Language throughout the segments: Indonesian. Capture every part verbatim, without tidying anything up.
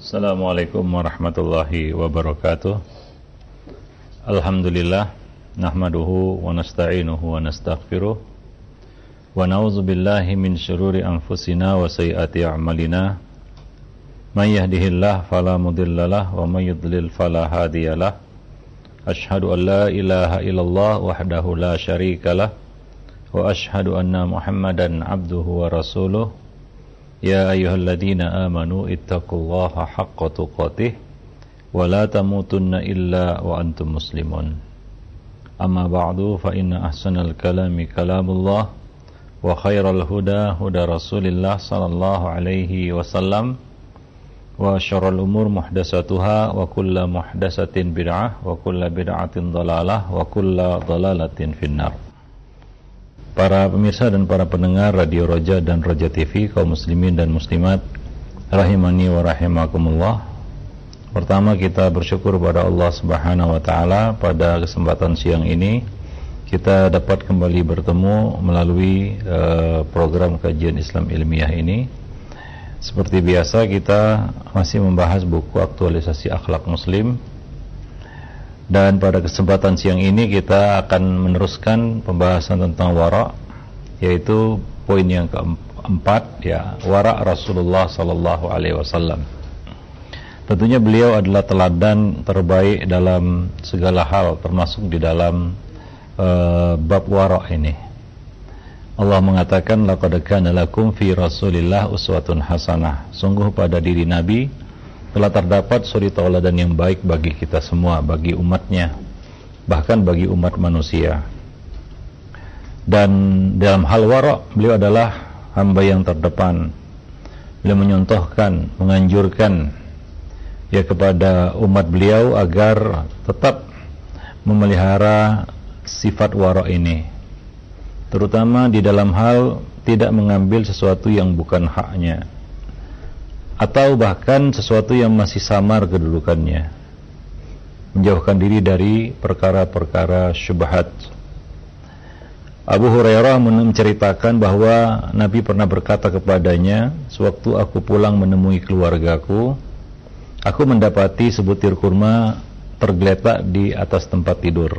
Assalamualaikum warahmatullahi wabarakatuh. Alhamdulillah, nahmaduhu wa nasta'inuhu wa nastaghfiruh wa na'udzu billahi min syururi anfusina wa sayyiati a'malina. May yahdihillahu fala mudhillalah wa may yudlil fala hadiyalah. Asyhadu an la ilaha illallah wahdahu la syarikalah wa asyhadu anna Muhammadan abduhu wa rasuluh. Ya ayyuhalladzina amanu ittaqullaha haqqa tuqatih wa la tamutunna illa wa antum muslimun. Amma ba'du, fa inna ahsanal kalami kalamullah wa khairal huda huda Rasulillah sallallahu alaihi wasallam wa syarrul umur muhdatsatuha wa kullu muhdatsatin bid'ah wa kullu bid'atin dhalalah wa kullu dhalalatin finnar. Para pemirsa dan para pendengar Radio Roja dan Roja T V, kaum muslimin dan muslimat rahimani wa rahimakumullah. Pertama, kita bersyukur pada Allah Subhanahu wa taala pada kesempatan siang ini kita dapat kembali bertemu melalui uh, program kajian Islam ilmiah ini. Seperti biasa, kita masih membahas buku aktualisasi akhlak muslim. Dan pada kesempatan siang ini kita akan meneruskan pembahasan tentang wara', yaitu poin yang keempat, ya, wara' Rasulullah sallallahu alaihi wasallam. Tentunya beliau adalah teladan terbaik dalam segala hal, termasuk di dalam uh, bab wara' ini. Allah mengatakan, laqad kana lakum fi Rasulillah uswatun hasanah. Sungguh pada diri Nabi telah terdapat suri tauladan yang baik bagi kita semua, bagi umatnya, bahkan bagi umat manusia. Dan dalam hal wara', beliau adalah hamba yang terdepan. Beliau menyontohkan, menganjurkan ya kepada umat beliau agar tetap memelihara sifat wara' ini, terutama di dalam hal tidak mengambil sesuatu yang bukan haknya, atau bahkan sesuatu yang masih samar kedudukannya, menjauhkan diri dari perkara-perkara syubhat. Abu Hurairah menceritakan bahwa Nabi pernah berkata kepadanya, sewaktu aku pulang menemui keluargaku, aku mendapati sebutir kurma tergeletak di atas tempat tidur.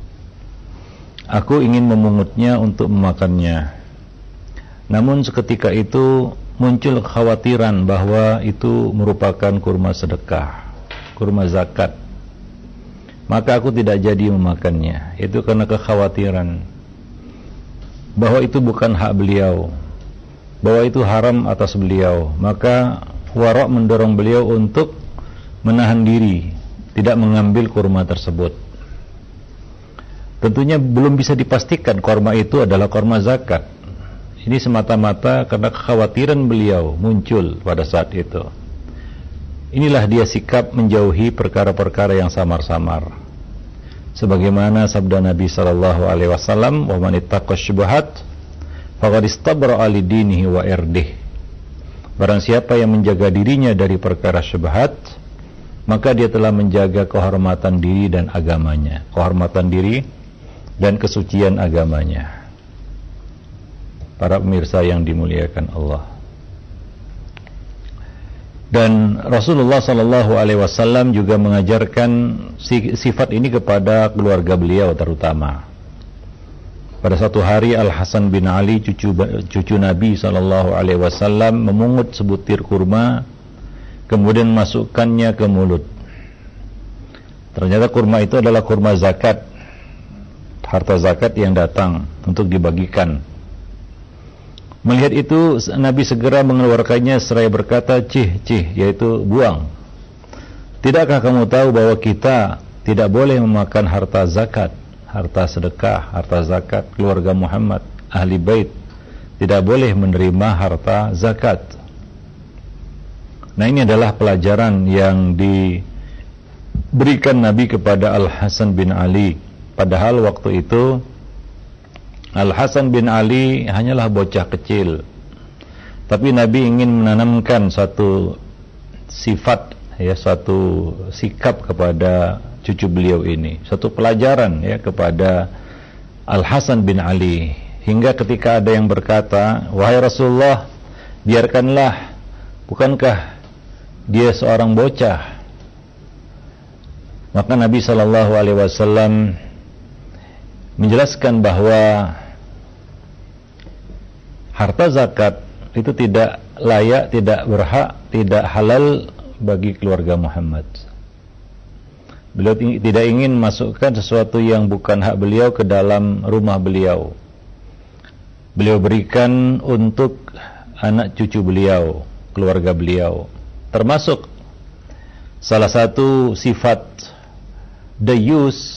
Aku ingin memungutnya untuk memakannya, namun seketika itu muncul kekhawatiran bahwa itu merupakan kurma sedekah, kurma zakat. Maka aku tidak jadi memakannya. Itu karena kekhawatiran bahwa itu bukan hak beliau, bahwa itu haram atas beliau. Maka wara' mendorong beliau untuk menahan diri, tidak mengambil kurma tersebut. Tentunya belum bisa dipastikan kurma itu adalah kurma zakat. Ini semata-mata karena kekhawatiran beliau muncul pada saat itu. Inilah dia sikap menjauhi perkara-perkara yang samar-samar. Sebagaimana sabda Nabi sallallahu alaihi wasallam, "Wa man ittaqa syubhat faqad istabra'a li dinihi wa irdih." Barang siapa yang menjaga dirinya dari perkara syubhat, maka dia telah menjaga kehormatan diri dan agamanya, kehormatan diri dan kesucian agamanya. Para pemirsa yang dimuliakan Allah. Dan Rasulullah sallallahu alaihi wasallam juga mengajarkan sifat ini kepada keluarga beliau terutama. Pada suatu hari Al Hasan bin Ali, cucu cucu Nabi sallallahu alaihi wasallam, memungut sebutir kurma kemudian masukkannya ke mulut. Ternyata kurma itu adalah kurma zakat, harta zakat yang datang untuk dibagikan. Melihat itu, Nabi segera mengeluarkannya seraya berkata, cih, cih, yaitu buang. Tidakkah kamu tahu bahwa kita tidak boleh memakan harta zakat, harta sedekah, harta zakat keluarga Muhammad, ahli bait, tidak boleh menerima harta zakat. Nah, ini adalah pelajaran yang diberikan Nabi kepada Al Hasan bin Ali. Padahal waktu itu Al Hasan bin Ali hanyalah bocah kecil, tapi Nabi ingin menanamkan satu sifat, ya, satu sikap kepada cucu beliau ini, satu pelajaran, ya, kepada Al Hasan bin Ali. Hingga ketika ada yang berkata, wahai Rasulullah, biarkanlah, bukankah dia seorang bocah. Maka Nabi Shallallahu Alaihi Wasallam menjelaskan bahwa harta zakat itu tidak layak, tidak berhak, tidak halal bagi keluarga Muhammad. Beliau tidak ingin masukkan sesuatu yang bukan hak beliau ke dalam rumah beliau. Beliau berikan untuk anak cucu beliau, keluarga beliau. Termasuk salah satu sifat dayus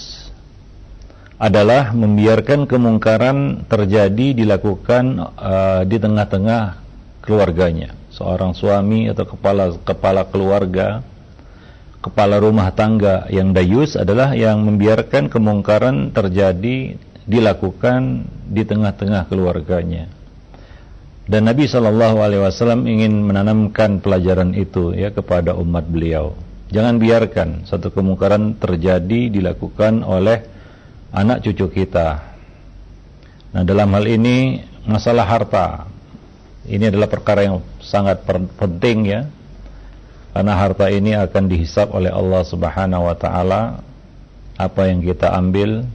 adalah membiarkan kemungkaran terjadi, dilakukan uh, di tengah-tengah keluarganya. Seorang suami atau kepala kepala keluarga, kepala rumah tangga yang dayus adalah yang membiarkan kemungkaran terjadi, dilakukan di tengah-tengah keluarganya. Dan Nabi Shallallahu Alaihi Wasallam ingin menanamkan pelajaran itu ya kepada umat beliau. Jangan biarkan satu kemungkaran terjadi, dilakukan oleh anak cucu kita. Nah, dalam hal ini masalah harta ini adalah perkara yang sangat penting ya, karena harta ini akan dihisab oleh Allah Subhanahu wa taala. Apa yang kita ambil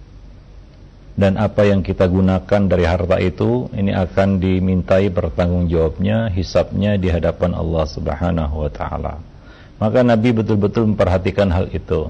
dan apa yang kita gunakan dari harta itu, ini akan dimintai pertanggungjawabnya, hisabnya di hadapan Allah Subhanahu wa taala. Maka Nabi betul-betul memperhatikan hal itu,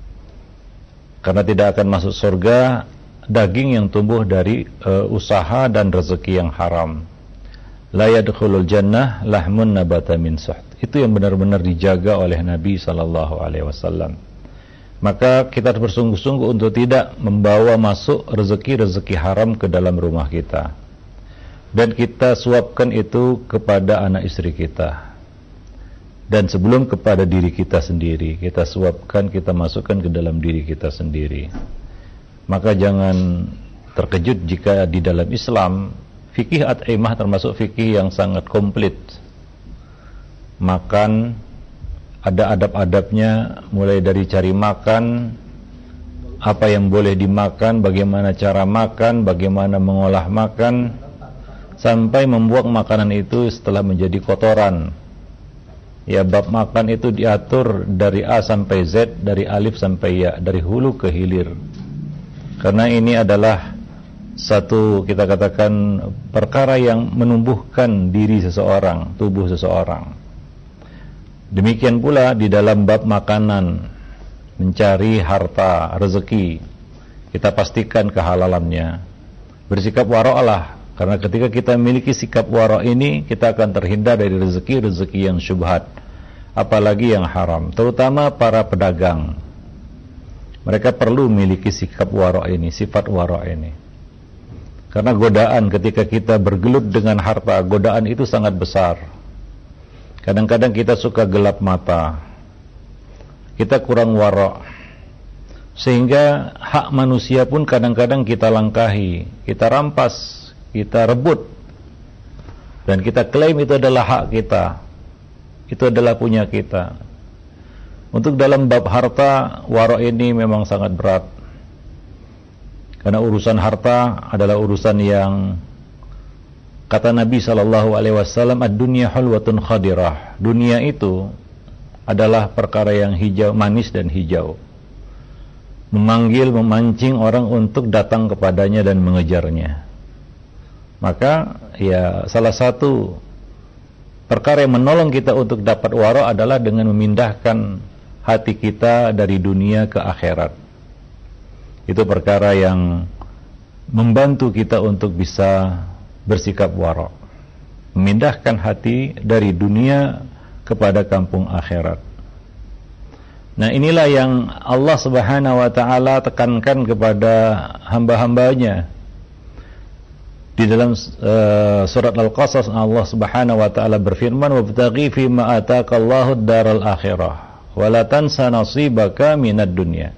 karena tidak akan masuk surga daging yang tumbuh dari uh, usaha dan rezeki yang haram. La yadkhulul jannah lahmun nabata min suht. Itu yang benar-benar dijaga oleh Nabi sallallahu alaihi wasallam. Maka kita harus bersungguh-sungguh untuk tidak membawa masuk rezeki-rezeki haram ke dalam rumah kita. Dan kita suapkan itu kepada anak istri kita. Dan sebelum kepada diri kita sendiri, kita suapkan, kita masukkan ke dalam diri kita sendiri. Maka jangan terkejut jika di dalam Islam fikih at-imah termasuk fikih yang sangat komplit. Makan ada adab-adabnya, mulai dari cari makan, apa yang boleh dimakan, bagaimana cara makan, bagaimana mengolah makan, sampai membuang makanan itu setelah menjadi kotoran. Ya, bab makan itu diatur dari A sampai Z, dari alif sampai ya, dari hulu ke hilir. Karena ini adalah satu, kita katakan, perkara yang menumbuhkan diri seseorang, tubuh seseorang. Demikian pula di dalam bab makanan, mencari harta, rezeki, kita pastikan kehalalannya. Bersikap wara'lah, karena ketika kita memiliki sikap wara' ini, kita akan terhindar dari rezeki-rezeki yang syubhat, apalagi yang haram. Terutama para pedagang, mereka perlu memiliki sikap wara' ini, sifat wara' ini. Karena godaan ketika kita bergelut dengan harta, godaan itu sangat besar. Kadang-kadang kita suka gelap mata, kita kurang wara', sehingga hak manusia pun kadang-kadang kita langkahi, kita rampas, kita rebut, dan kita klaim itu adalah hak kita, itu adalah punya kita. Untuk dalam bab harta, wara' ini memang sangat berat, karena urusan harta adalah urusan yang, kata Nabi Shallallahu Alaihi Wasallam, ad-dunya hulwatun khadirah. Dunia itu adalah perkara yang hijau, manis dan hijau, memanggil, memancing orang untuk datang kepadanya dan mengejarnya. Maka ya, salah satu perkara yang menolong kita untuk dapat wara' adalah dengan memindahkan hati kita dari dunia ke akhirat. Itu perkara yang membantu kita untuk bisa bersikap wara', memindahkan hati dari dunia kepada kampung akhirat. Nah, inilah yang Allah Subhanahu wa taala tekankan kepada hamba-hambanya. Di dalam uh, surat Al-Qasas, Allah Subhanahu wa taala berfirman, "Wabtaghi fi ma ataakallahu ad-daral akhirah, wa la tansa nasibaka minad dunya."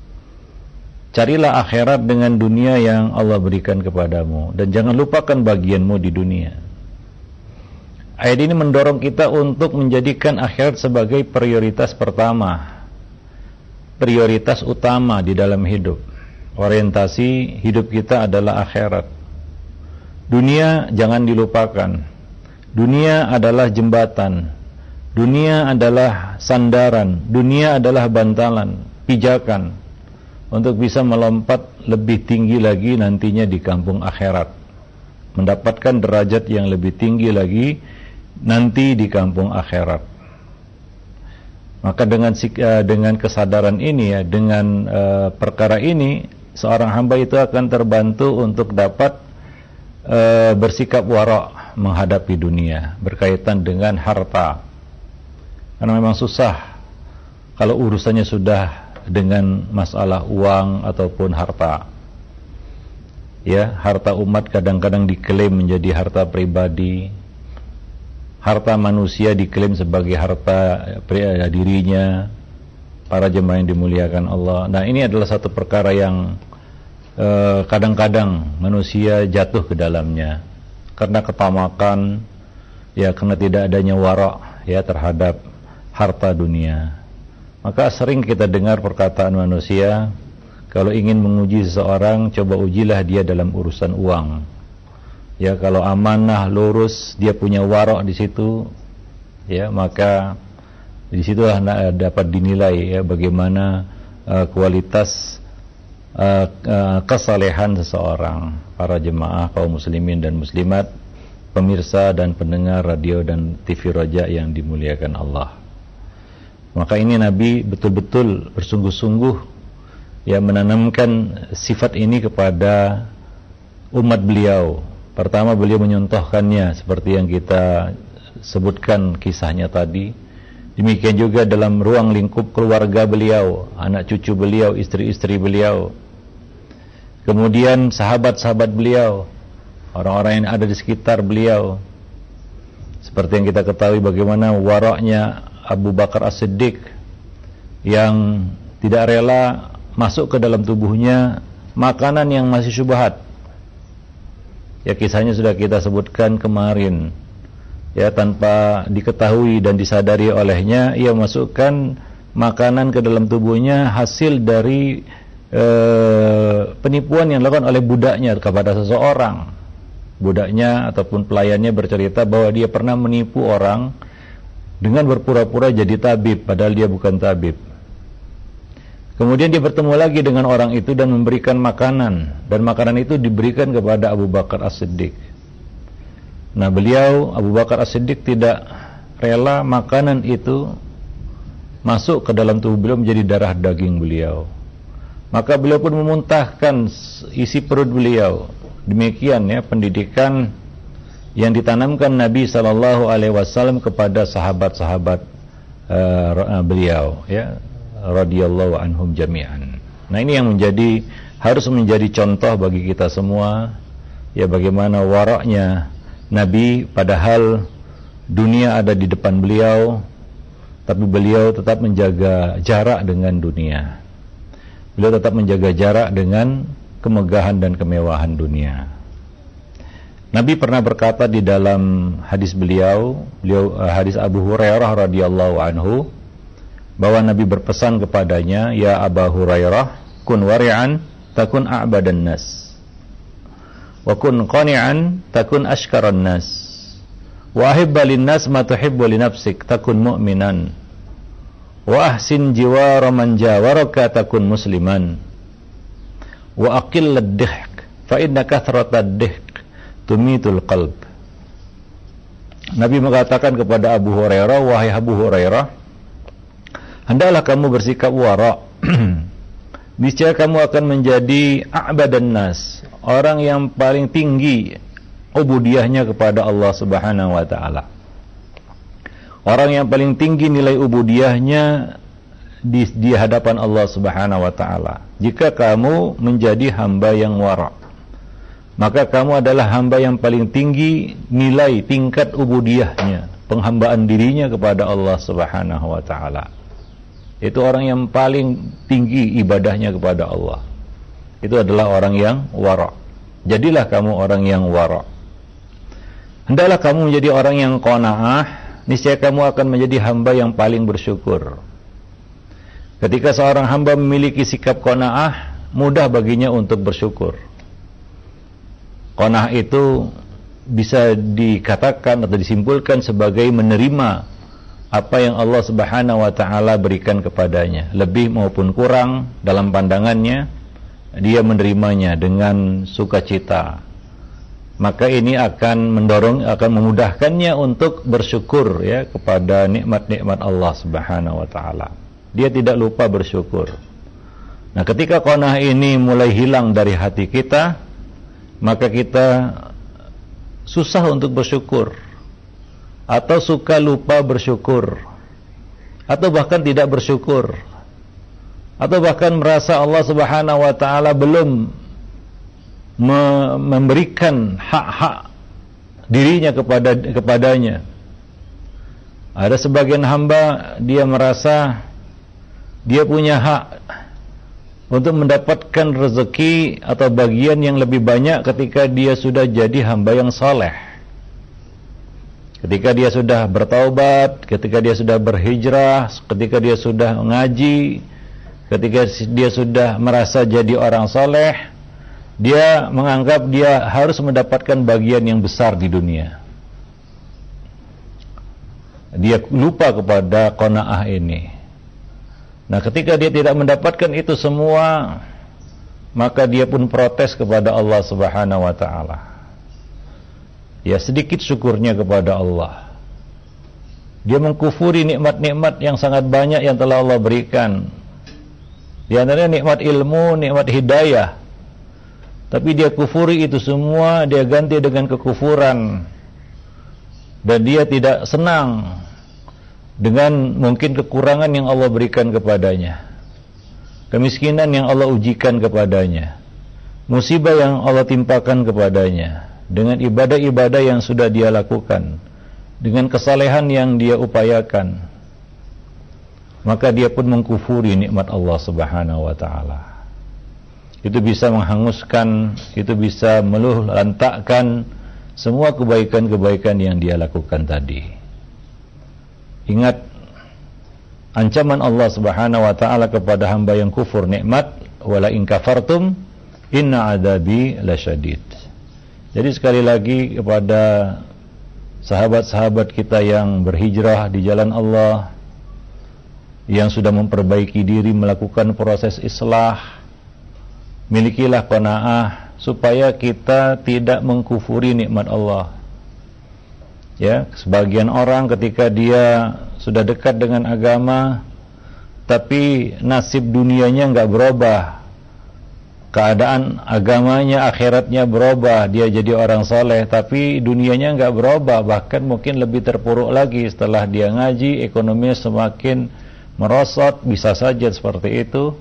Carilah akhirat dengan dunia yang Allah berikan kepadamu, dan jangan lupakan bagianmu di dunia. Ayat ini mendorong kita untuk menjadikan akhirat sebagai prioritas pertama, prioritas utama di dalam hidup. Orientasi hidup kita adalah akhirat. Dunia jangan dilupakan. Dunia adalah jembatan. Dunia adalah sandaran, dunia adalah bantalan, pijakan untuk bisa melompat lebih tinggi lagi nantinya di kampung akhirat, mendapatkan derajat yang lebih tinggi lagi nanti di kampung akhirat. Maka dengan dengan kesadaran ini ya, dengan uh, perkara ini, seorang hamba itu akan terbantu untuk dapat uh, bersikap wara' menghadapi dunia berkaitan dengan harta. Karena memang susah kalau urusannya sudah dengan masalah uang ataupun harta. Ya, harta umat kadang-kadang diklaim menjadi harta pribadi. Harta manusia diklaim sebagai harta dirinya. Para jemaah yang dimuliakan Allah. Nah, ini adalah satu perkara yang eh, kadang-kadang manusia jatuh ke dalamnya karena ketamakan, ya, karena tidak adanya wara' ya terhadap harta dunia. Maka sering kita dengar perkataan manusia, kalau ingin menguji seseorang, coba ujilah dia dalam urusan uang. Ya, kalau amanah, lurus, dia punya wara' di situ, ya, maka di situlah dapat dinilai ya bagaimana uh, kualitas uh, uh, kesalehan seseorang. Para jemaah kaum muslimin dan muslimat, pemirsa dan pendengar radio dan T V Roja yang dimuliakan Allah. Maka ini Nabi betul-betul bersungguh-sungguh ya menanamkan sifat ini kepada umat beliau. Pertama, beliau menyontohkannya seperti yang kita sebutkan kisahnya tadi. Demikian juga dalam ruang lingkup keluarga beliau, anak cucu beliau, istri-istri beliau. Kemudian sahabat-sahabat beliau, orang-orang yang ada di sekitar beliau. Seperti yang kita ketahui bagaimana waraknya Abu Bakar As-Siddiq yang tidak rela masuk ke dalam tubuhnya makanan yang masih syubhat. Ya, kisahnya sudah kita sebutkan kemarin. Ya, tanpa diketahui dan disadari olehnya, ia masukkan makanan ke dalam tubuhnya hasil dari eh, penipuan yang dilakukan oleh budaknya kepada seseorang. Budaknya ataupun pelayannya bercerita bahwa dia pernah menipu orang dengan berpura-pura jadi tabib, padahal dia bukan tabib. Kemudian dia bertemu lagi dengan orang itu dan memberikan makanan, dan makanan itu diberikan kepada Abu Bakar As-Siddiq. Nah, beliau Abu Bakar As-Siddiq tidak rela makanan itu masuk ke dalam tubuh beliau menjadi darah daging beliau. Maka beliau pun memuntahkan isi perut beliau. Demikian ya pendidikan yang ditanamkan Nabi sallallahu alaihi wasallam kepada sahabat-sahabat uh, beliau ya radhiyallahu anhum jami'an. Nah, ini yang menjadi harus menjadi contoh bagi kita semua ya, bagaimana waraknya Nabi padahal dunia ada di depan beliau, tapi beliau tetap menjaga jarak dengan dunia. Beliau tetap menjaga jarak dengan kemegahan dan kemewahan dunia. Nabi pernah berkata di dalam hadis beliau, beliau hadis Abu Hurairah radhiyallahu anhu, bahwa Nabi berpesan kepadanya, ya Abu Hurairah, kun wari'an takun a'badan nas, wa kun qani'an takun ashkaran nas, wa ahibba linnas ma tuhibbu li nafsik takun mu'minan, wa ahsin jiwara man jawaraka takun musliman, wa aqillad dihk fa inna kathratad dihk tumitul qalb. Nabi mengatakan kepada Abu Hurairah, wahai Abu Hurairah, hendaklah kamu bersikap wara'. Niscaya kamu akan menjadi a'badan nas, orang yang paling tinggi ubudiyahnya kepada Allah Subhanahu wa taala. Orang yang paling tinggi nilai ubudiyahnya di, di hadapan Allah Subhanahu wa taala. Jika kamu menjadi hamba yang wara', maka kamu adalah hamba yang paling tinggi nilai tingkat ubudiyahnya, penghambaan dirinya kepada Allah Subhanahu wa taala. Itu orang yang paling tinggi ibadahnya kepada Allah. Itu adalah orang yang wara'. Jadilah kamu orang yang wara'. Hendaklah kamu menjadi orang yang qanaah, niscaya kamu akan menjadi hamba yang paling bersyukur. Ketika seorang hamba memiliki sikap qanaah, mudah baginya untuk bersyukur. Qanaah itu bisa dikatakan atau disimpulkan sebagai menerima apa yang Allah Subhanahu wa taala berikan kepadanya, lebih maupun kurang dalam pandangannya, dia menerimanya dengan sukacita. Maka ini akan mendorong, akan memudahkannya untuk bersyukur ya kepada nikmat-nikmat Allah Subhanahu wa taala. Dia tidak lupa bersyukur. Nah, ketika qanaah ini mulai hilang dari hati kita, maka kita susah untuk bersyukur, atau suka lupa bersyukur, atau bahkan tidak bersyukur, atau bahkan merasa Allah Subhanahu wa taala belum me- memberikan hak-hak dirinya kepada kepadanya. Ada sebagian hamba dia merasa dia punya hak untuk mendapatkan rezeki atau bagian yang lebih banyak ketika dia sudah jadi hamba yang saleh. Ketika dia sudah bertaubat, ketika dia sudah berhijrah, ketika dia sudah ngaji, ketika dia sudah merasa jadi orang saleh, dia menganggap dia harus mendapatkan bagian yang besar di dunia. Dia lupa kepada qanaah ini. Nah, ketika dia tidak mendapatkan itu semua, maka dia pun protes kepada Allah Subhanahu wa taala. Ya, sedikit syukurnya kepada Allah. Dia mengkufuri nikmat-nikmat yang sangat banyak yang telah Allah berikan. Di antaranya nikmat ilmu, nikmat hidayah. Tapi dia kufuri itu semua, dia ganti dengan kekufuran. Dan dia tidak senang dengan mungkin kekurangan yang Allah berikan kepadanya, kemiskinan yang Allah ujikan kepadanya, musibah yang Allah timpakan kepadanya, dengan ibadah-ibadah yang sudah dia lakukan, dengan kesalehan yang dia upayakan, maka dia pun mengkufuri nikmat Allah Subhanahu wa taala. Itu bisa menghanguskan, itu bisa meluh lantakkan semua kebaikan-kebaikan yang dia lakukan tadi. Ingat ancaman Allah Subhanahu wa taala kepada hamba yang kufur nikmat, wala in kafartum inna adabi lasyadid. Jadi sekali lagi kepada sahabat-sahabat kita yang berhijrah di jalan Allah, yang sudah memperbaiki diri, melakukan proses islah, milikilah qanaah supaya kita tidak mengkufuri nikmat Allah. Ya, sebagian orang ketika dia sudah dekat dengan agama, tapi nasib dunianya enggak berubah, keadaan agamanya, akhiratnya berubah, dia jadi orang soleh, tapi dunianya enggak berubah, bahkan mungkin lebih terpuruk lagi setelah dia ngaji, ekonominya semakin merosot, bisa saja seperti itu.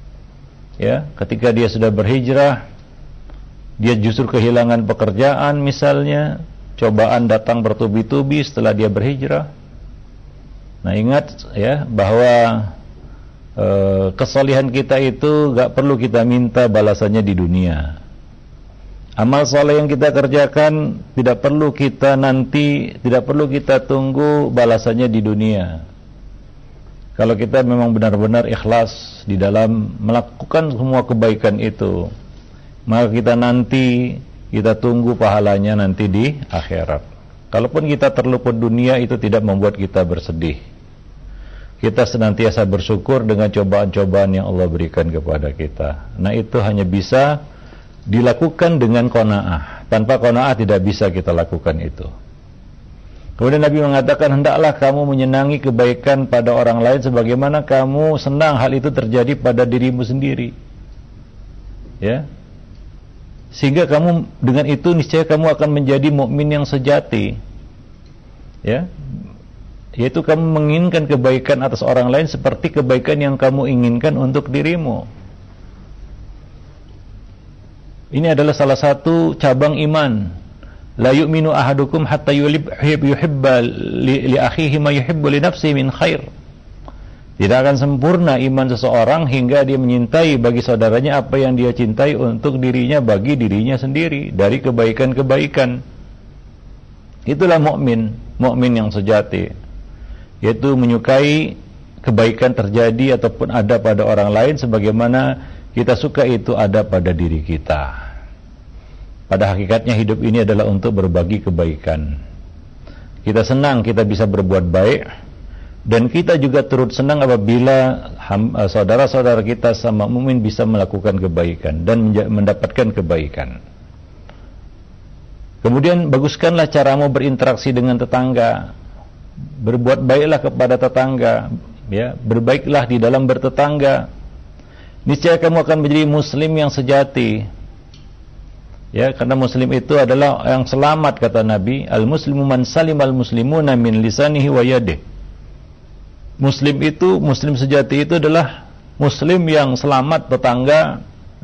Ya, ketika dia sudah berhijrah, dia justru kehilangan pekerjaan misalnya, cobaan datang bertubi-tubi setelah dia berhijrah. Nah, ingat ya bahwa e, kesalehan kita itu gak perlu kita minta balasannya di dunia. Amal soleh yang kita kerjakan tidak perlu kita nanti, tidak perlu kita tunggu balasannya di dunia. Kalau kita memang benar-benar ikhlas di dalam melakukan semua kebaikan itu, maka kita nanti kita tunggu pahalanya nanti di akhirat. Kalaupun kita terluput dunia, itu tidak membuat kita bersedih. Kita senantiasa bersyukur dengan cobaan-cobaan yang Allah berikan kepada kita. Nah, itu hanya bisa dilakukan dengan qanaah. Tanpa qanaah tidak bisa kita lakukan itu. Kemudian Nabi mengatakan, hendaklah kamu menyenangi kebaikan pada orang lain sebagaimana kamu senang hal itu terjadi pada dirimu sendiri. Ya. Sehingga kamu dengan itu niscaya kamu akan menjadi mukmin yang sejati. Ya. Yaitu kamu menginginkan kebaikan atas orang lain seperti kebaikan yang kamu inginkan untuk dirimu. Ini adalah salah satu cabang iman. La yu'minu ahadukum hatta yuhibba li, li akhihi ma yuhibbu li nafsihi min khair. Tidak akan sempurna iman seseorang hingga dia menyintai bagi saudaranya apa yang dia cintai untuk dirinya bagi dirinya sendiri dari kebaikan-kebaikan. Itulah mukmin, mukmin yang sejati, yaitu menyukai kebaikan terjadi ataupun ada pada orang lain sebagaimana kita suka itu ada pada diri kita. Pada hakikatnya hidup ini adalah untuk berbagi kebaikan. Kita senang kita bisa berbuat baik, Dan kita juga turut senang apabila saudara-saudara kita sama mukmin bisa melakukan kebaikan dan mendapatkan kebaikan. Kemudian baguskanlah caramu berinteraksi dengan tetangga. Berbuat baiklah kepada tetangga, ya, berbaiklah di dalam bertetangga. Niscaya kamu akan menjadi muslim yang sejati. Ya, karena muslim itu adalah yang selamat, kata Nabi, al-muslimu man salimal muslimuna min lisanihi wa yadihi. Muslim itu, muslim sejati itu adalah muslim yang selamat tetangga,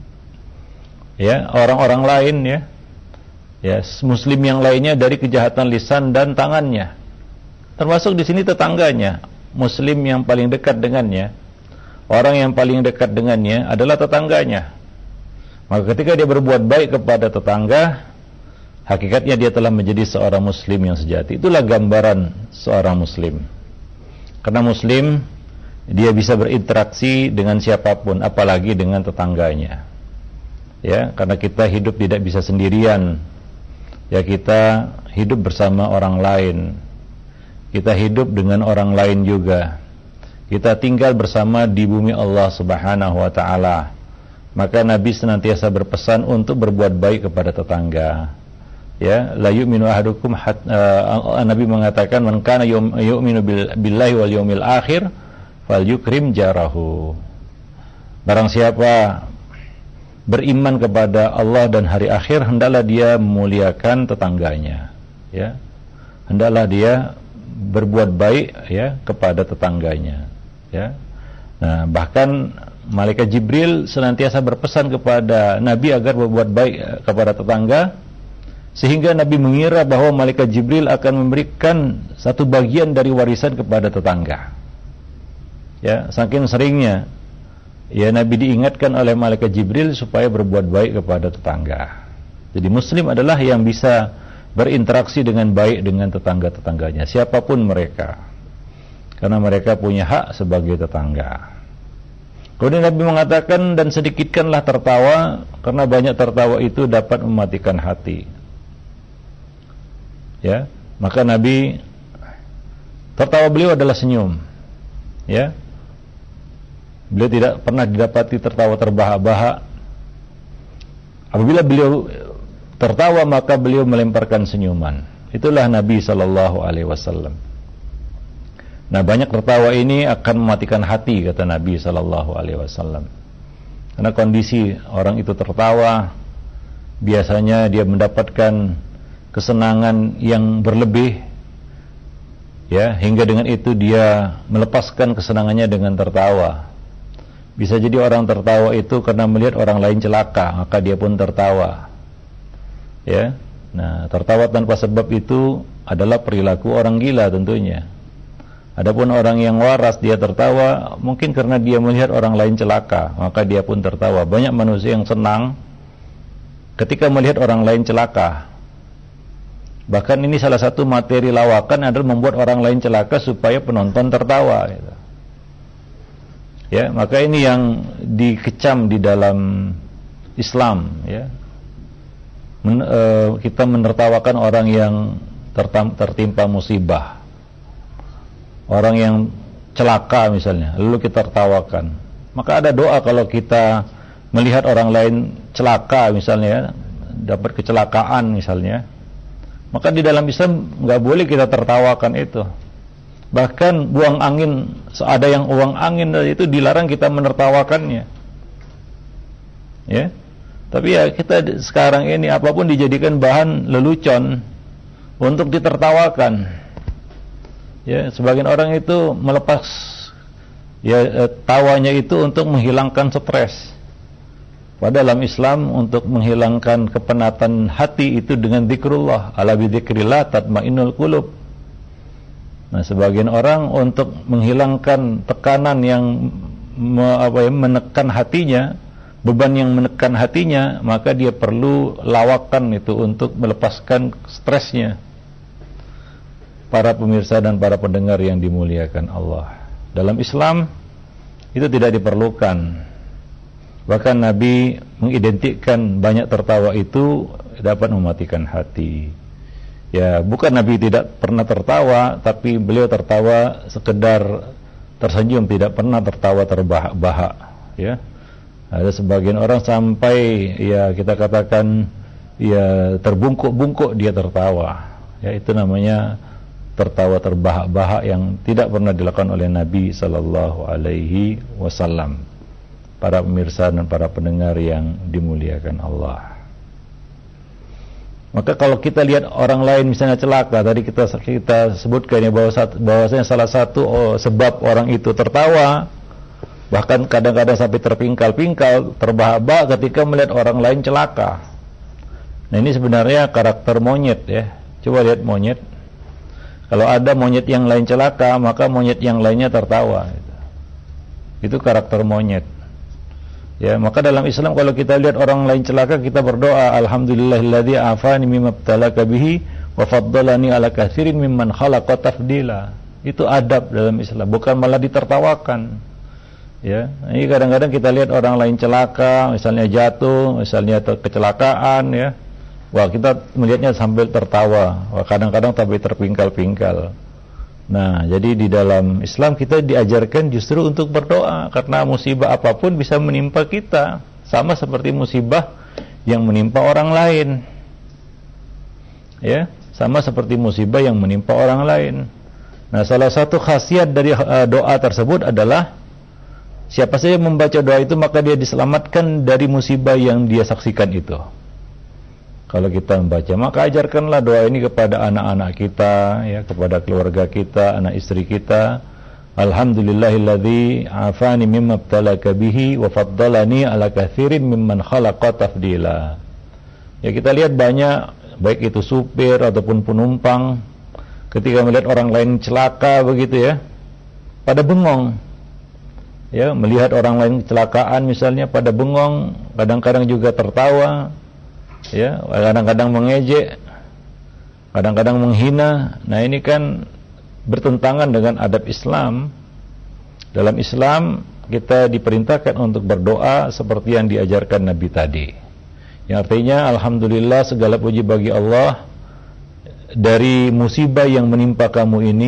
ya, orang-orang lain, ya. Ya, muslim yang lainnya dari kejahatan lisan dan tangannya. Termasuk di sini tetangganya, muslim yang paling dekat dengannya. Orang yang paling dekat dengannya adalah tetangganya. Maka ketika dia berbuat baik kepada tetangga, hakikatnya dia telah menjadi seorang muslim yang sejati. Itulah gambaran seorang muslim. Karena muslim, dia bisa berinteraksi dengan siapapun, apalagi dengan tetangganya. Ya, karena kita hidup tidak bisa sendirian. Ya, kita hidup bersama orang lain. Kita hidup dengan orang lain juga. Kita tinggal bersama di bumi Allah Subhanahu wa taala. Maka Nabi senantiasa berpesan untuk berbuat baik kepada tetangga. Ya, la yu'minu ahadukum hat, uh, Nabi mengatakan man kana yu'minu billahi wal yaumil akhir falyukrim jarahu. Barang siapa beriman kepada Allah dan hari akhir, hendaklah dia memuliakan tetangganya. Ya. Hendaklah dia berbuat baik, ya, kepada tetangganya. Ya. Nah, bahkan Malaikat Jibril senantiasa berpesan kepada Nabi agar berbuat baik kepada tetangga, sehingga Nabi mengira bahwa Malaikat Jibril akan memberikan satu bagian dari warisan kepada tetangga. Ya, saking seringnya ya Nabi diingatkan oleh Malaikat Jibril supaya berbuat baik kepada tetangga. Jadi muslim adalah yang bisa berinteraksi dengan baik dengan tetangga-tetangganya, siapapun mereka, karena mereka punya hak sebagai tetangga. Kemudian Nabi mengatakan, dan sedikitkanlah tertawa, karena banyak tertawa itu dapat mematikan hati. Ya, maka Nabi, tertawa beliau adalah senyum. Ya, beliau tidak pernah didapati tertawa terbahak-bahak. Apabila beliau tertawa, maka beliau melemparkan senyuman. Itulah Nabi Sallallahu Alaihi Wasallam. Nah, banyak tertawa ini akan mematikan hati, kata Nabi Sallallahu Alaihi Wasallam. Karena kondisi orang itu tertawa, biasanya dia mendapatkan kesenangan yang berlebih, ya, hingga dengan itu dia melepaskan kesenangannya dengan tertawa. Bisa jadi orang tertawa itu karena melihat orang lain celaka, maka dia pun tertawa. Ya, nah, tertawa tanpa sebab itu adalah perilaku orang gila tentunya. Adapun orang yang waras, dia tertawa mungkin karena dia melihat orang lain celaka, maka dia pun tertawa. Banyak manusia yang senang ketika melihat orang lain celaka. Bahkan ini salah satu materi lawakan adalah membuat orang lain celaka supaya penonton tertawa, gitu. Ya, maka ini yang dikecam di dalam Islam, ya. Men, e, kita menertawakan orang yang tertam, tertimpa musibah. Orang yang celaka misalnya, lalu kita tertawakan. Maka ada doa kalau kita melihat orang lain celaka misalnya, dapat kecelakaan misalnya, maka di dalam Islam nggak boleh kita tertawakan itu. Bahkan buang angin, ada yang buang angin itu dilarang kita menertawakannya. Ya, tapi ya kita sekarang ini apapun dijadikan bahan lelucon untuk ditertawakan. Ya, sebagian orang itu melepas ya eh, tawanya itu untuk menghilangkan stres. Padahal dalam Islam untuk menghilangkan kepenatan hati itu dengan zikrullah, ala bidzikrillah tatmainnul qulub. Nah, sebagian orang untuk menghilangkan tekanan yang me, apa ya, menekan hatinya, beban yang menekan hatinya, maka dia perlu lawakan itu untuk melepaskan stresnya. Para pemirsa dan para pendengar yang dimuliakan Allah, dalam Islam itu tidak diperlukan. Bahkan Nabi mengidentikan banyak tertawa itu dapat mematikan hati. Ya, bukan Nabi tidak pernah tertawa, tapi beliau tertawa sekedar tersenyum, tidak pernah tertawa terbahak-bahak. Ya, ada sebagian orang sampai ya kita katakan ya terbungkuk-bungkuk dia tertawa. Ya, itu namanya tertawa terbahak-bahak yang tidak pernah dilakukan oleh Nabi Sallallahu Alaihi Wasallam. Para pemirsa dan para pendengar yang dimuliakan Allah. Maka kalau kita lihat orang lain misalnya celaka, tadi kita kita sebutkan ya bahwa bahwasanya salah satu oh, sebab orang itu tertawa, bahkan kadang-kadang sampai terpingkal-pingkal, terbahak-bahak ketika melihat orang lain celaka. Nah, ini sebenarnya karakter monyet ya. Coba lihat monyet. Kalau ada monyet yang lain celaka, maka monyet yang lainnya tertawa. Itu karakter monyet. Ya, maka dalam Islam kalau kita lihat orang lain celaka, kita berdoa, alhamdulillahilladzi afani mimma ibtalaka bihi wa faddalani ala katsirin mimman khalaqa tafdila. Itu adab dalam Islam, bukan malah ditertawakan. Ya, ini kadang-kadang kita lihat orang lain celaka, misalnya jatuh, misalnya kecelakaan ya. Wah, kita melihatnya sambil tertawa, wah kadang-kadang sampai terpingkal-pingkal. Nah, jadi di dalam Islam kita diajarkan justru untuk berdoa, karena musibah apapun bisa menimpa kita, sama seperti musibah yang menimpa orang lain. Ya, sama seperti musibah yang menimpa orang lain. Nah, salah satu khasiat dari uh, doa tersebut adalah siapa saja membaca doa itu maka dia diselamatkan dari musibah yang dia saksikan itu. Kalau kita membaca, maka ajarkanlah doa ini kepada anak-anak kita, ya, kepada keluarga kita, anak istri kita. Alhamdulillahilladzi afani mimma ibtalaka bihi wa faddalani ala katsirin mimman khalaqa tafdila. Ya, kita lihat banyak, baik itu supir ataupun penumpang, ketika melihat orang lain celaka begitu ya, pada bengong. Ya, melihat orang lain kecelakaan misalnya pada bengong, kadang-kadang juga tertawa. Ya, kadang-kadang mengejek, kadang-kadang menghina. Nah, ini kan bertentangan dengan adab Islam. Dalam Islam kita diperintahkan untuk berdoa seperti yang diajarkan Nabi tadi. Yang artinya alhamdulillah segala puji bagi Allah dari musibah yang menimpa kamu ini,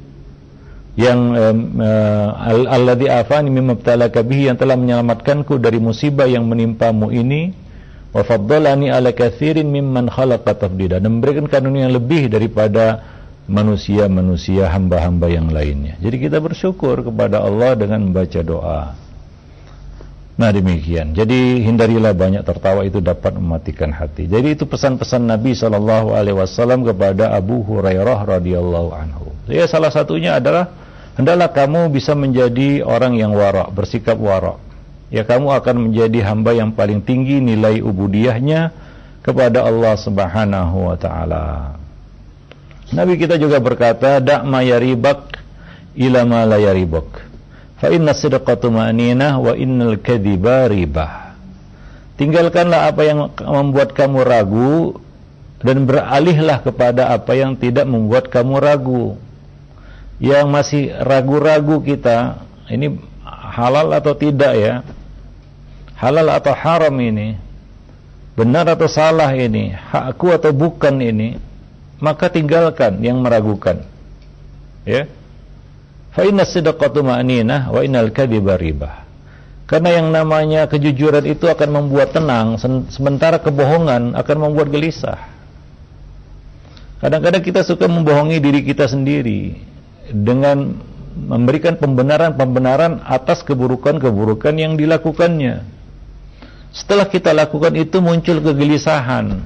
yang uh, alladzi afani mimma ibtalaka bihi, yang telah menyelamatkanku dari musibah yang menimpamu ini. Wa faddalani ala katsirin mimman khalaqa tafdila, dan memberikan karunia yang lebih daripada manusia-manusia hamba-hamba yang lainnya. Jadi kita bersyukur kepada Allah dengan membaca doa. Nah, demikian. Jadi hindarilah banyak tertawa, itu dapat mematikan hati. Jadi itu pesan-pesan Nabi sallallahu alaihi wasallam kepada Abu Hurairah radhiyallahu anhu. Ya, salah satunya adalah hendaklah kamu bisa menjadi orang yang wara', bersikap wara'. Ya, kamu akan menjadi hamba yang paling tinggi nilai ubudiyahnya kepada Allah Subhanahu wa taala. Nabi kita juga berkata, da' ma yaribak ila ma la yaribak. Fa inna sidqa tuma'ninah wa innal kadhiba ribah. Tinggalkanlah apa yang membuat kamu ragu dan beralihlah kepada apa yang tidak membuat kamu ragu. Yang masih ragu-ragu kita, ini halal atau tidak ya? Halal atau haram ini, benar atau salah ini, hakku atau bukan ini, maka tinggalkan yang meragukan. Ya. Fa inna sidqa tuma'ninah wa innal kadhiba ribah. Karena yang namanya kejujuran itu akan membuat tenang, sementara kebohongan akan membuat gelisah. Kadang-kadang kita suka membohongi diri kita sendiri dengan memberikan pembenaran-pembenaran atas keburukan-keburukan yang dilakukannya. Setelah kita lakukan itu muncul kegelisahan,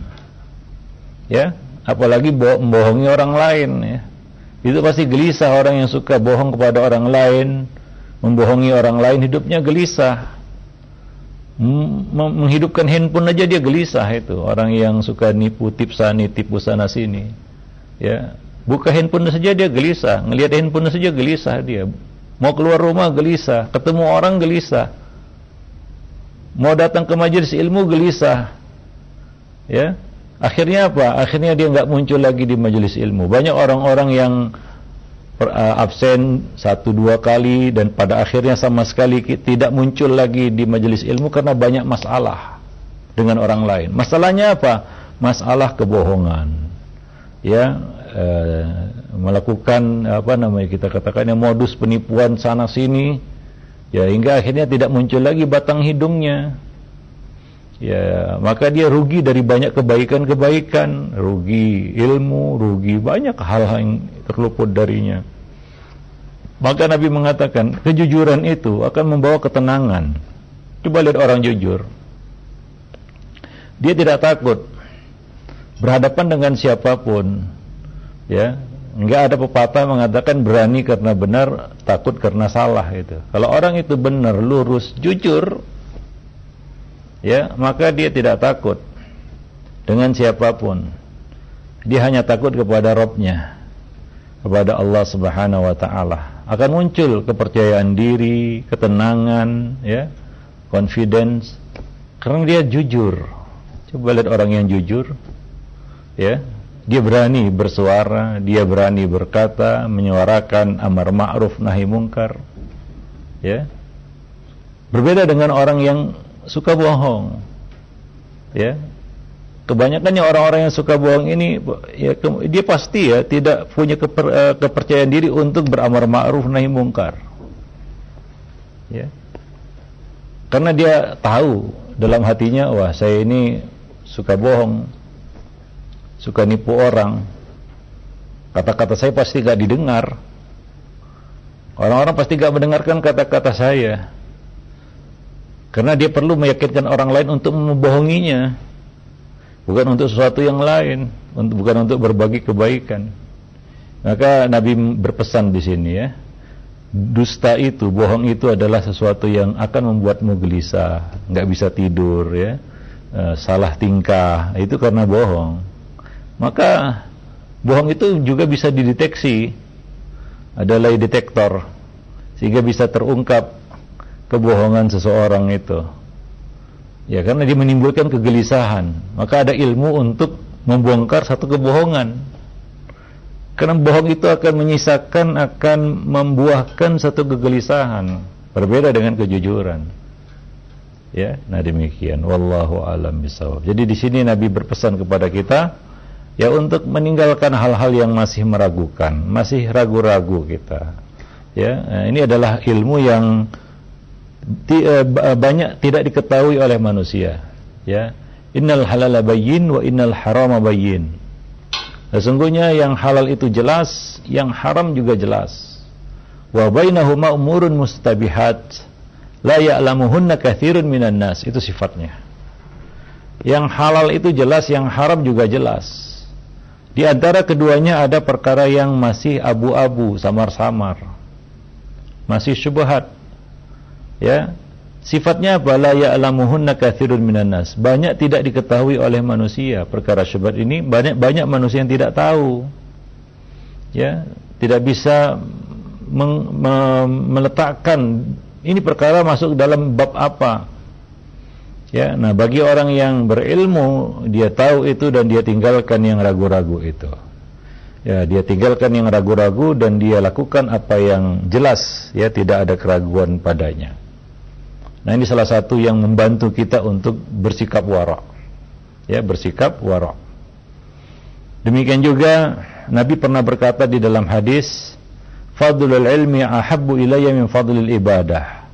ya, apalagi membohongi orang lain, ya. Itu pasti gelisah. Orang yang suka bohong kepada orang lain, membohongi orang lain, hidupnya gelisah. Menghidupkan handphone aja dia gelisah. Itu orang yang suka nipu, tip sana, tipu sana sini, ya. Buka handphone saja dia gelisah, ngelihat handphone saja gelisah dia. Mau keluar rumah gelisah, ketemu orang gelisah. Mau datang ke majelis ilmu gelisah. Ya. Akhirnya apa? Akhirnya dia enggak muncul lagi di majelis ilmu. Banyak orang-orang yang absen satu dua kali dan pada akhirnya sama sekali tidak muncul lagi di majelis ilmu karena banyak masalah dengan orang lain. Masalahnya apa? Masalah kebohongan. ya eh, melakukan apa namanya kita katakan yang modus penipuan sana sini, ya hingga akhirnya tidak muncul lagi batang hidungnya. Ya, maka dia rugi dari banyak kebaikan-kebaikan, rugi ilmu, rugi banyak hal-hal yang terluput darinya. Maka Nabi mengatakan, kejujuran itu akan membawa ketenangan. Coba lihat orang jujur. Dia tidak takut berhadapan dengan siapapun. Ya, enggak ada pepatah mengatakan berani karena benar, takut karena salah itu. Kalau orang itu benar, lurus, jujur, ya, maka dia tidak takut dengan siapapun. Dia hanya takut kepada Rabb-nya, kepada Allah Subhanahu wa taala. Akan muncul kepercayaan diri, ketenangan, ya, confidence, karena dia jujur. Coba lihat orang yang jujur, ya, dia berani bersuara, dia berani berkata, menyuarakan amar ma'ruf nahi mungkar, ya. Berbeda dengan orang yang suka bohong, ya. Kebanyakannya orang-orang yang suka bohong ini, ya, dia pasti ya tidak punya keper, uh, kepercayaan diri untuk beramar ma'ruf nahi mungkar, ya. Karena dia tahu dalam hatinya, wah saya ini suka bohong, suka nipu orang, kata-kata saya pasti gak didengar, orang-orang pasti gak mendengarkan kata-kata saya. Karena dia perlu meyakinkan orang lain untuk membohonginya, bukan untuk sesuatu yang lain, untuk, bukan untuk berbagi kebaikan. Maka Nabi berpesan di sini, ya, dusta itu, bohong itu adalah sesuatu yang akan membuatmu gelisah, nggak bisa tidur, ya, e, salah tingkah, itu karena bohong. Maka bohong itu juga bisa dideteksi, ada lie detektor, sehingga bisa terungkap kebohongan seseorang itu, ya, karena dia menimbulkan kegelisahan. Maka ada ilmu untuk membongkar satu kebohongan, karena bohong itu akan menyisakan, akan membuahkan satu kegelisahan, berbeda dengan kejujuran, ya. Nah demikian, wallahu alam bisawab. Jadi di sini Nabi berpesan kepada kita, ya, untuk meninggalkan hal-hal yang masih meragukan, masih ragu-ragu kita, ya. Nah, ini adalah ilmu yang banyak tidak diketahui oleh manusia, ya. Innal halala bayyin wa innal harama bayyin. Sesungguhnya yang halal itu jelas, yang haram juga jelas. Wa bainahuma umurun mustabihat la ya'lamuhunna katsirun minan nas. Itu sifatnya. Yang halal itu jelas, yang haram juga jelas. Di antara keduanya ada perkara yang masih abu-abu, samar-samar, masih syubhat. Ya, sifatnya apa? La ya'lamuhunna katsirun minan nas. Banyak tidak diketahui oleh manusia perkara syubhat ini, banyak banyak manusia yang tidak tahu. Ya, tidak bisa meng, me, meletakkan ini perkara masuk dalam bab apa. Ya, nah bagi orang yang berilmu, dia tahu itu dan dia tinggalkan yang ragu-ragu itu. Ya, dia tinggalkan yang ragu-ragu dan dia lakukan apa yang jelas, ya, tidak ada keraguan padanya. Nah ini salah satu yang membantu kita untuk bersikap wara', ya, bersikap wara'. Demikian juga Nabi pernah berkata di dalam hadis, fadlul ilmi ahabbu ilayya min fadlil ibadah.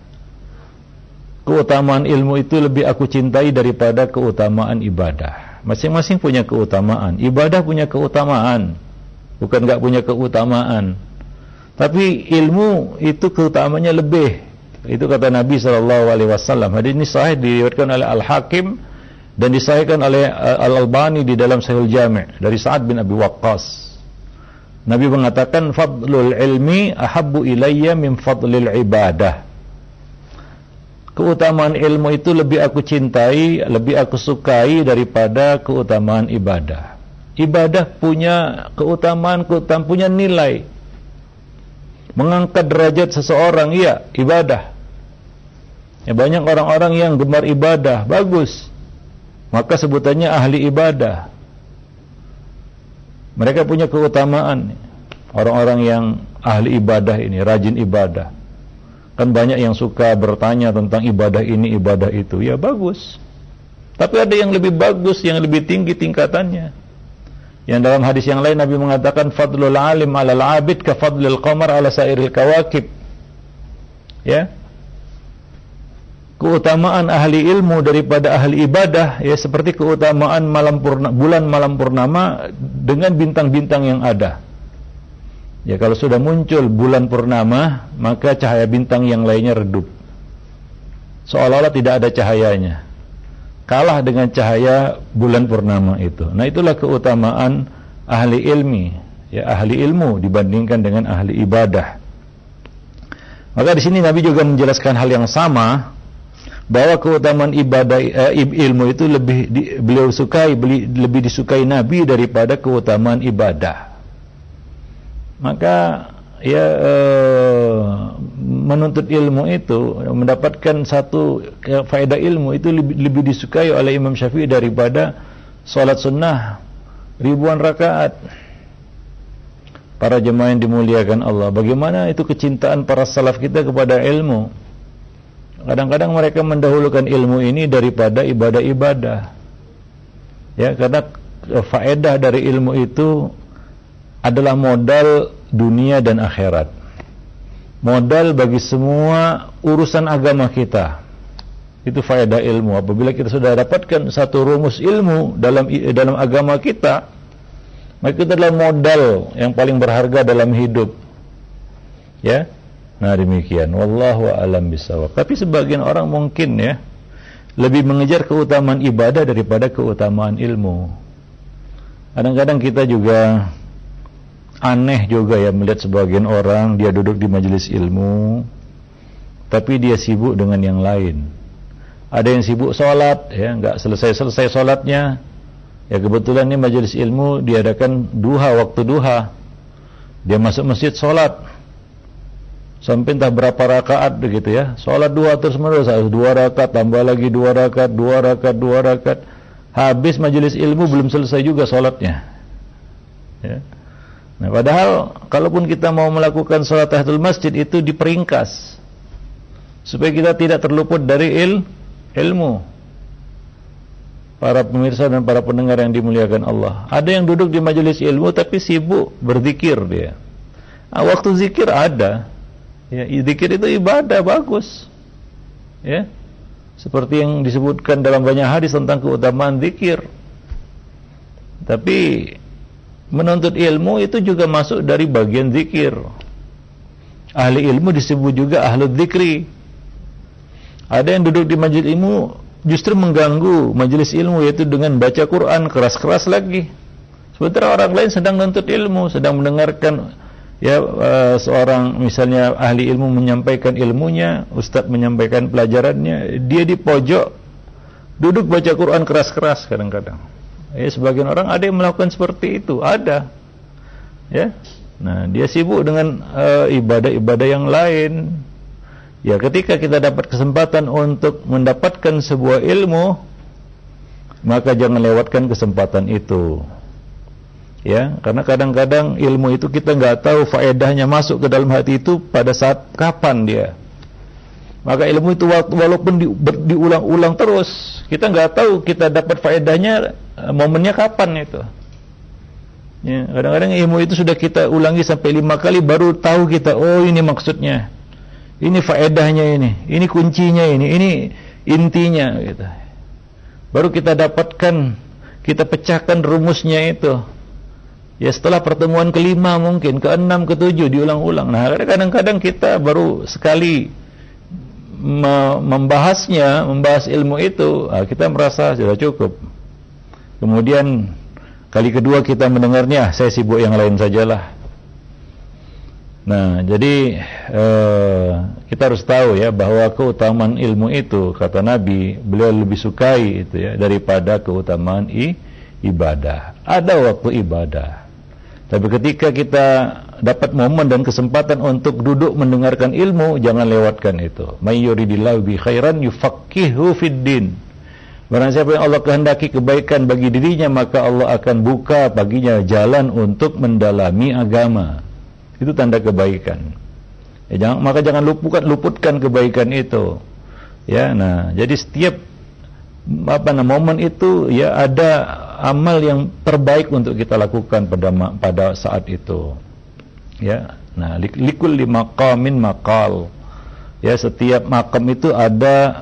Keutamaan ilmu itu lebih aku cintai daripada keutamaan ibadah. Masing-masing punya keutamaan. Ibadah punya keutamaan, bukan enggak punya keutamaan. Tapi ilmu itu keutamaannya lebih. Itu kata Nabi shallallahu alaihi wasallam. Hadis ini sahih, diriwayatkan oleh Al-Hakim dan disahihkan oleh Al-Albani di dalam Sahihul Jami' dari Sa'ad bin Abi Waqqas. Nabi mengatakan, fadlul ilmi ahabbu ilayya min fadlil ibadah. Keutamaan ilmu itu lebih aku cintai, lebih aku sukai daripada keutamaan ibadah. Ibadah punya keutamaan, keutamaan punya nilai. Mengangkat derajat seseorang, iya, ibadah. Ya, banyak orang-orang yang gemar ibadah, bagus, maka sebutannya ahli ibadah. Mereka punya keutamaan. Orang-orang yang ahli ibadah ini, rajin ibadah. Kan banyak yang suka bertanya tentang ibadah ini, ibadah itu. Ya bagus. Tapi ada yang lebih bagus, yang lebih tinggi tingkatannya. Yang dalam hadis yang lain Nabi mengatakan fadlul alim 'alal 'abid ka fadlil qamar 'ala sairil kawakib. Ya. Keutamaan ahli ilmu daripada ahli ibadah ya seperti keutamaan malam purna, bulan malam purnama dengan bintang-bintang yang ada. Ya, kalau sudah muncul bulan purnama, maka cahaya bintang yang lainnya redup. Seolah-olah tidak ada cahayanya. Kalah dengan cahaya bulan purnama itu. Nah, itulah keutamaan ahli ilmi, ya ahli ilmu dibandingkan dengan ahli ibadah. Maka di sini Nabi juga menjelaskan hal yang sama, bahwa keutamaan ibadah eh, ilmu itu lebih di, beliau sukai, beli, lebih disukai Nabi daripada keutamaan ibadah. Maka ya eh, menuntut ilmu itu mendapatkan satu faedah ilmu itu lebih, lebih disukai oleh Imam Syafi'i daripada salat sunnah ribuan rakaat. Para jemaah yang dimuliakan Allah, bagaimana itu kecintaan para salaf kita kepada ilmu. Kadang-kadang mereka mendahulukan ilmu ini daripada ibadah-ibadah. Ya, karena faedah dari ilmu itu adalah modal dunia dan akhirat. Modal bagi semua urusan agama kita. Itu faedah ilmu. Apabila kita sudah dapatkan satu rumus ilmu dalam dalam agama kita, maka itu adalah modal yang paling berharga dalam hidup. Ya. Nah, demikian. Wallahu a'lam bishawab. Tapi sebagian orang mungkin ya lebih mengejar keutamaan ibadah daripada keutamaan ilmu. Kadang-kadang kita juga aneh juga ya melihat sebagian orang dia duduk di majelis ilmu tapi dia sibuk dengan yang lain. Ada yang sibuk sholat ya, nggak selesai-selesai sholatnya. Ya kebetulan ini majelis ilmu diadakan duha, waktu duha. Dia masuk masjid sholat sampai entah berapa rakaat begitu ya. Sholat duha terus menerus, dua rakaat tambah lagi dua rakaat, dua rakaat, dua rakaat. Habis majelis ilmu belum selesai juga sholatnya. Ya. Nah, padahal kalaupun kita mau melakukan sholat tahiyatul masjid itu diperingkas supaya kita tidak terluput dari il, ilmu. Para pemirsa dan para pendengar yang dimuliakan Allah, ada yang duduk di majelis ilmu tapi sibuk berzikir dia. Nah, waktu zikir ada, ya, zikir itu ibadah bagus, ya, seperti yang disebutkan dalam banyak hadis tentang keutamaan zikir. Tapi menuntut ilmu itu juga masuk dari bagian zikir. Ahli ilmu disebut juga ahlu dzikri. Ada yang duduk di majelis ilmu justru mengganggu majelis ilmu, yaitu dengan baca Quran keras-keras lagi. Sementara orang lain sedang menuntut ilmu, sedang mendengarkan ya uh, seorang misalnya ahli ilmu menyampaikan ilmunya, ustadz menyampaikan pelajarannya, dia di pojok duduk baca Quran keras-keras kadang-kadang. Ya, sebagian orang ada yang melakukan seperti itu, ada. Ya. Nah, dia sibuk dengan uh, ibadah-ibadah yang lain. Ya, ketika kita dapat kesempatan untuk mendapatkan sebuah ilmu, maka jangan lewatkan kesempatan itu. Ya, karena kadang-kadang ilmu itu kita nggak tahu faedahnya masuk ke dalam hati itu pada saat kapan dia. Maka ilmu itu walaupun di, ber, diulang-ulang terus, kita nggak tahu kita dapat faedahnya momennya kapan itu. Ya, kadang-kadang ilmu itu sudah kita ulangi sampai lima kali baru tahu kita, oh ini maksudnya, ini faedahnya ini, ini kuncinya ini, ini intinya gitu. Baru kita dapatkan, kita pecahkan rumusnya itu. Ya setelah pertemuan kelima mungkin, keenam, ketujuh diulang-ulang. Nah kadang-kadang kita baru sekali membahasnya, membahas ilmu itu, nah, kita merasa sudah cukup. Kemudian kali kedua kita mendengarnya, saya sibuk yang lain sajalah. Nah, jadi eh, kita harus tahu ya bahwa keutamaan ilmu itu, kata Nabi, beliau lebih sukai itu ya daripada keutamaan i, ibadah. Ada waktu ibadah. Tapi ketika kita dapat momen dan kesempatan untuk duduk mendengarkan ilmu, jangan lewatkan itu. May yuridillahu bi khairan yufaqihu fid din. Barang siapa yang Allah kehendaki kebaikan bagi dirinya, maka Allah akan buka baginya jalan untuk mendalami agama. Itu tanda kebaikan. Ya, jangan, maka jangan luputkan, luputkan kebaikan itu. Ya, nah, jadi setiap apa namanya momen itu ya ada amal yang terbaik untuk kita lakukan pada pada saat itu. Ya, nah likul limaqamin maqal. Ya, setiap makam itu ada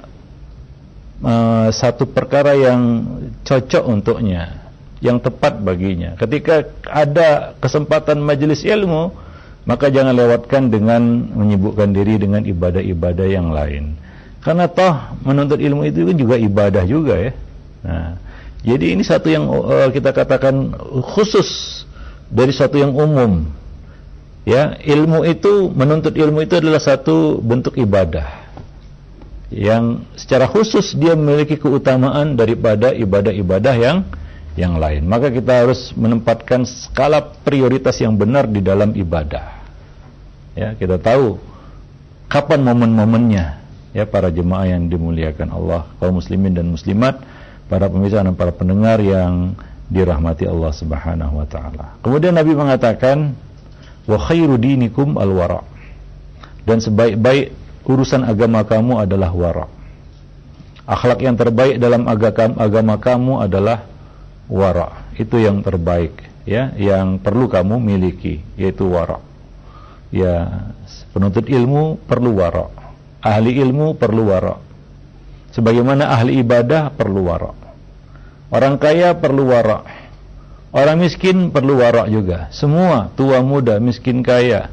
uh, satu perkara yang cocok untuknya, yang tepat baginya. Ketika ada kesempatan majelis ilmu, maka jangan lewatkan dengan menyibukkan diri dengan ibadah-ibadah yang lain. Karena toh menuntut ilmu itu juga ibadah juga ya. Nah, jadi ini satu yang uh, kita katakan khusus dari satu yang umum. Ya, ilmu itu, menuntut ilmu itu adalah satu bentuk ibadah yang secara khusus dia memiliki keutamaan daripada ibadah-ibadah yang yang lain. Maka kita harus menempatkan skala prioritas yang benar di dalam ibadah. Ya, kita tahu kapan momen-momennya, ya para jemaah yang dimuliakan Allah, kaum muslimin dan muslimat, para pemirsa dan para pendengar yang dirahmati Allah Subhanahu wa taala. Kemudian Nabi mengatakan, wa khairu dinikum al-wara'. Dan sebaik-baik urusan agama kamu adalah wara'. Akhlak yang terbaik dalam agama kamu adalah wara'. Itu yang terbaik, ya, yang perlu kamu miliki, yaitu wara'. Ya, penuntut ilmu perlu wara'. Ahli ilmu perlu wara'. Sebagaimana ahli ibadah perlu wara'. Orang kaya perlu wara'. Orang miskin perlu wara' juga. Semua, tua muda, miskin kaya,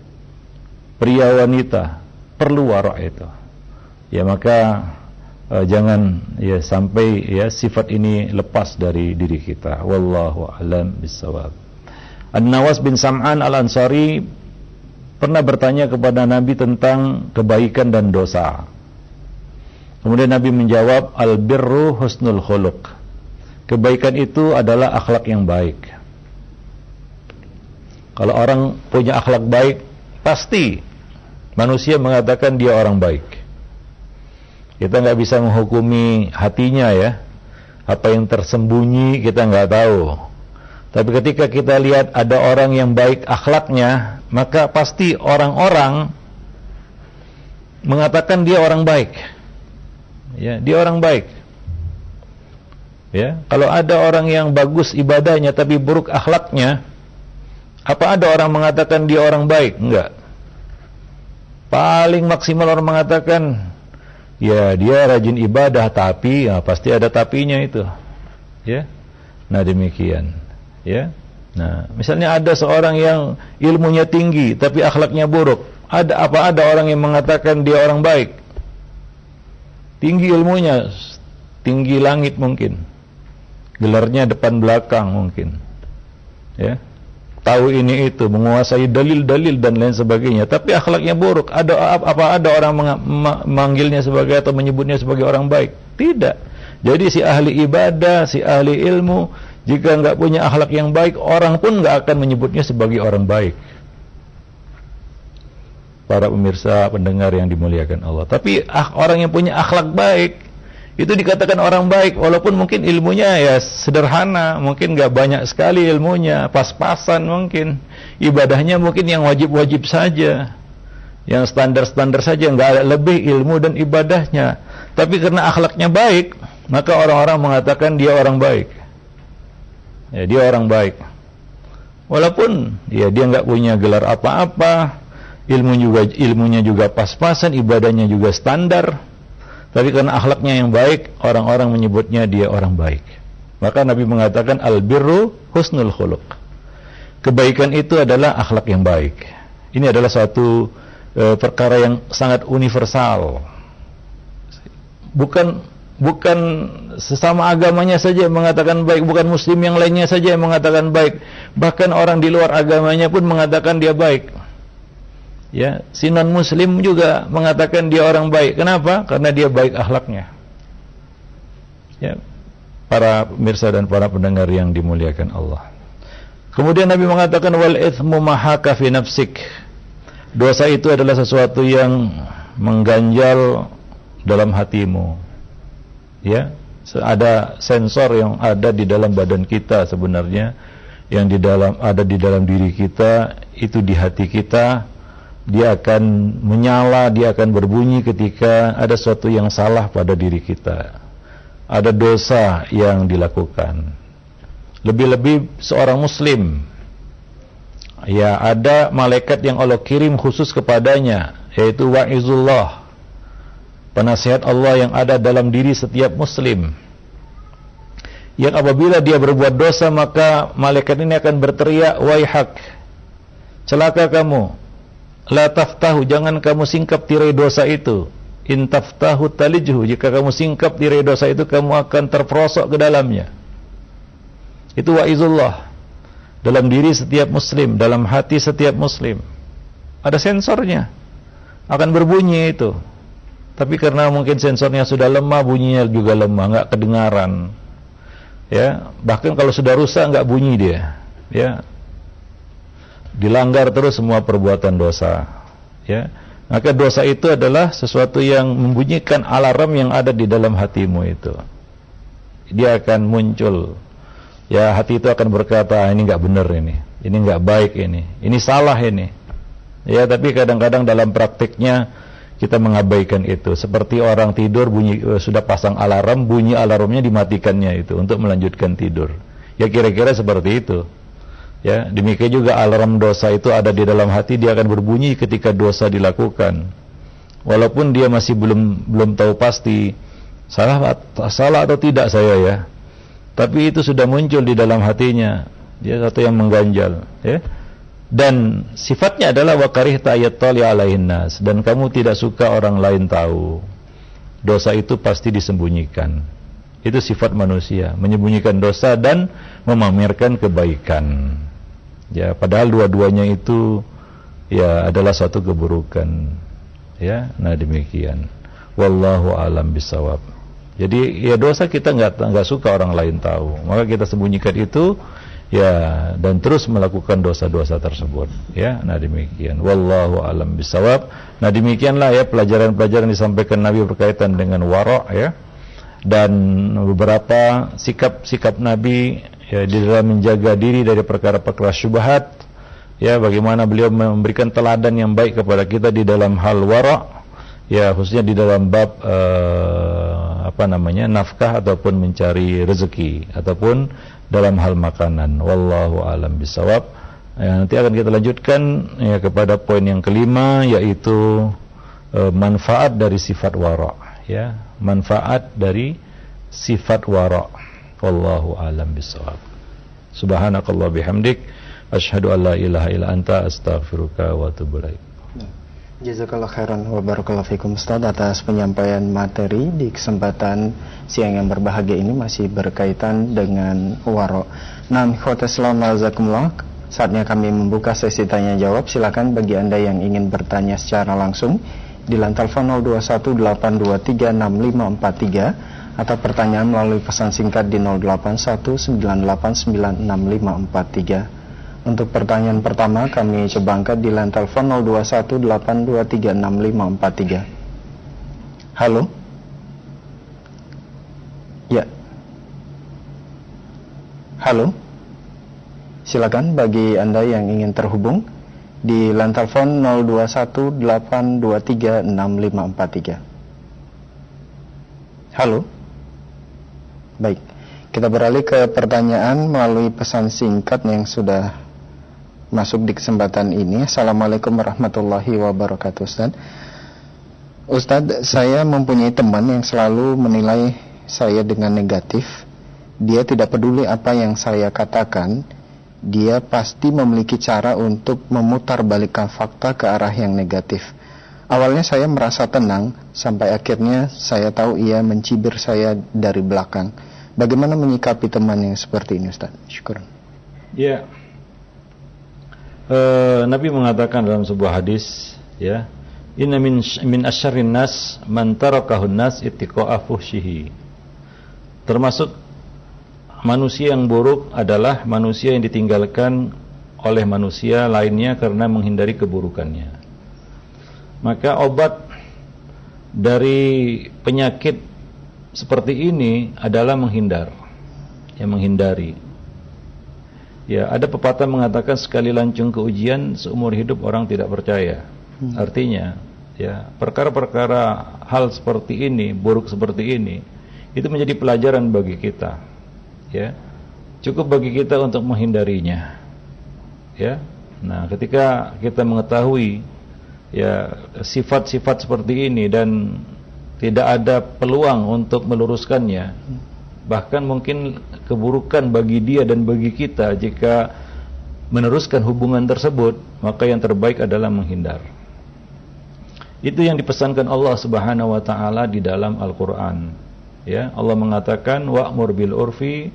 pria wanita, perlu wara' itu. Ya, maka uh, jangan ya sampai ya sifat ini lepas dari diri kita. Wallahu a'lam bissawab. An-Nawas bin Sam'an Al-Ansari pernah bertanya kepada Nabi tentang kebaikan dan dosa. Kemudian Nabi menjawab, al-birru husnul khuluq. Kebaikan itu adalah akhlak yang baik. Kalau orang punya akhlak baik, pasti manusia mengatakan dia orang baik. Kita nggak bisa menghukumi hatinya ya. Apa yang tersembunyi kita nggak tahu. Tapi ketika kita lihat ada orang yang baik akhlaknya, maka pasti orang-orang mengatakan dia orang baik. Ya, dia orang baik. Ya, kalau ada orang yang bagus ibadahnya tapi buruk akhlaknya, apa ada orang mengatakan dia orang baik? Enggak. Paling maksimal orang mengatakan, ya dia rajin ibadah tapi ya pasti ada tapinya itu. Ya. Nah, demikian. Ya. Nah, misalnya ada seorang yang ilmunya tinggi tapi akhlaknya buruk. Ada apa ada orang yang mengatakan dia orang baik? Tinggi ilmunya, tinggi langit mungkin. Gelarnya depan belakang mungkin. Ya. Tahu ini itu, menguasai dalil-dalil dan lain sebagainya, tapi akhlaknya buruk. Ada apa ada orang memanggilnya sebagai atau menyebutnya sebagai orang baik? Tidak. Jadi si ahli ibadah, si ahli ilmu, jika enggak punya akhlak yang baik, orang pun enggak akan menyebutnya sebagai orang baik. Para pemirsa, pendengar yang dimuliakan Allah. Tapi ah, orang yang punya akhlak baik itu dikatakan orang baik, walaupun mungkin ilmunya ya sederhana, mungkin enggak banyak sekali ilmunya, pas-pasan mungkin. Ibadahnya mungkin yang wajib-wajib saja, yang standar-standar saja, enggak ada lebih ilmu dan ibadahnya. Tapi karena akhlaknya baik, maka orang-orang mengatakan dia orang baik. Ya, dia orang baik. Walaupun ya dia enggak punya gelar apa-apa, ilmu juga ilmunya juga pas-pasan, ibadahnya juga standar. Tapi karena akhlaknya yang baik, orang-orang menyebutnya dia orang baik. Maka Nabi mengatakan al-birru husnul khuluq. Kebaikan itu adalah akhlak yang baik. Ini adalah suatu e, perkara yang sangat universal. Bukan bukan sesama agamanya saja yang mengatakan baik, bukan muslim yang lainnya saja yang mengatakan baik. Bahkan orang di luar agamanya pun mengatakan dia baik. Ya, si non muslim juga mengatakan dia orang baik. Kenapa? Karena dia baik akhlaknya. Ya, para pemirsa dan para pendengar yang dimuliakan Allah. Kemudian Nabi mengatakan wal itsmu mahaka fi nafsik. Dosa itu adalah sesuatu yang mengganjal dalam hatimu. Ya, ada sensor yang ada di dalam badan kita sebenarnya, yang di dalam ada di dalam diri kita, itu di hati kita. Dia akan menyala, dia akan berbunyi ketika ada sesuatu yang salah pada diri kita. Ada dosa yang dilakukan. Lebih-lebih seorang muslim. Ya, ada malaikat yang Allah kirim khusus kepadanya, yaitu wa'izullah, penasihat Allah yang ada dalam diri setiap muslim, yang apabila dia berbuat dosa maka malaikat ini akan berteriak, waihak, celaka kamu, la taftahu, jangan kamu singkap tirai dosa itu, in taftahu talijhu, jika kamu singkap tirai dosa itu kamu akan terperosok ke dalamnya. Itu wa'izullah dalam diri setiap muslim, dalam hati setiap muslim. Ada sensornya, akan berbunyi itu. Tapi karena mungkin sensornya sudah lemah, bunyinya juga lemah, nggak kedengaran. Ya, bahkan kalau sudah rusak nggak bunyi dia. Ya, dilanggar terus semua perbuatan dosa. Ya, maka dosa itu adalah sesuatu yang membunyikan alarm yang ada di dalam hatimu itu. Dia akan muncul. Ya, hati itu akan berkata, ini nggak benar ini, ini nggak baik ini, ini salah ini. Ya, tapi kadang-kadang dalam praktiknya kita mengabaikan itu. Seperti orang tidur bunyi, sudah pasang alarm, bunyi alarmnya dimatikannya itu untuk melanjutkan tidur. Ya, kira-kira seperti itu. Ya, demikian juga alarm dosa itu ada di dalam hati, dia akan berbunyi ketika dosa dilakukan. Walaupun dia masih belum belum tahu pasti salah salah atau tidak saya ya. Tapi itu sudah muncul di dalam hatinya, dia satu yang mengganjal, ya. Dan sifatnya adalah wa karihta ayattali alaihin nas, dan kamu tidak suka orang lain tahu. Dosa itu pasti disembunyikan. Itu sifat manusia, menyembunyikan dosa dan memamerkan kebaikan. Ya, padahal dua-duanya itu ya adalah satu keburukan. Ya, nah demikian. Wallahu a'lam bishawab. Jadi ya dosa kita nggak nggak suka orang lain tahu, maka kita sembunyikan itu ya, dan terus melakukan dosa-dosa tersebut. Ya, nah demikian. Wallahu a'lam bishawab. Nah demikianlah ya pelajaran-pelajaran disampaikan Nabi berkaitan dengan wara' ya, dan beberapa sikap-sikap Nabi ya di dalam menjaga diri dari perkara-perkara syubhat. Ya, bagaimana beliau memberikan teladan yang baik kepada kita di dalam hal wara'. Ya, khususnya di dalam bab uh, apa namanya nafkah ataupun mencari rezeki ataupun dalam hal makanan. Wallahu a'lam bishawab. Ya, nanti akan kita lanjutkan ya kepada poin yang kelima, yaitu uh, manfaat dari sifat wara'. Ya, manfaat dari sifat wara'. Wallahu a'lam bishawab. Subhanakallah bihamdik, asyhadu an la ilaha illa anta, astaghfiruka wa atubu ilaik. Jazakallah khairan wa barakallahu fikum Ustaz atas penyampaian materi di kesempatan siang yang berbahagia ini, masih berkaitan dengan wara'. Nah, ikhwata Islam jazakumullah, saatnya kami membuka sesi tanya jawab. Silakan bagi Anda yang ingin bertanya secara langsung di line telepon nol dua satu delapan dua tiga enam lima empat tiga atau pertanyaan melalui pesan singkat di nol delapan satu sembilan delapan sembilan enam lima empat tiga. Untuk pertanyaan pertama kami coba angkat di line telepon nol dua satu delapan dua tiga enam lima empat tiga. Halo? Ya. Halo? Silakan bagi Anda yang ingin terhubung di line telepon nol dua satu delapan dua tiga enam lima empat tiga. Halo? Baik. Kita beralih ke pertanyaan melalui pesan singkat yang sudah masuk di kesempatan ini. Assalamualaikum warahmatullahi wabarakatuh. Ustaz, Ustaz, saya mempunyai teman yang selalu menilai saya dengan negatif. Dia tidak peduli apa yang saya katakan. Dia pasti memiliki cara untuk memutarbalikkan fakta ke arah yang negatif. Awalnya saya merasa tenang, sampai akhirnya saya tahu ia mencibir saya dari belakang. Bagaimana menyikapi teman yang seperti ini, Ustaz? Syukur. Ya. Uh, Nabi mengatakan dalam sebuah hadis, ya, inna min min asyarrin nas man tarakahun nas ittiqa'a fuhshihi. Termasuk manusia yang buruk adalah manusia yang ditinggalkan oleh manusia lainnya karena menghindari keburukannya. Maka obat dari penyakit seperti ini adalah menghindar, ya, menghindari. Ya, ada pepatah mengatakan sekali lancung ke ujian seumur hidup orang tidak percaya. Hmm. Artinya, ya, perkara-perkara hal seperti ini, buruk seperti ini, itu menjadi pelajaran bagi kita. Ya, cukup bagi kita untuk menghindarinya. Ya. Nah, ketika kita mengetahui ya sifat-sifat seperti ini dan tidak ada peluang untuk meluruskannya, bahkan mungkin keburukan bagi dia dan bagi kita jika meneruskan hubungan tersebut, maka yang terbaik adalah menghindar. Itu yang dipesankan Allah Subhanahu wa taala di dalam Al-Qur'an. Ya, Allah mengatakan wa'mur bil urfi,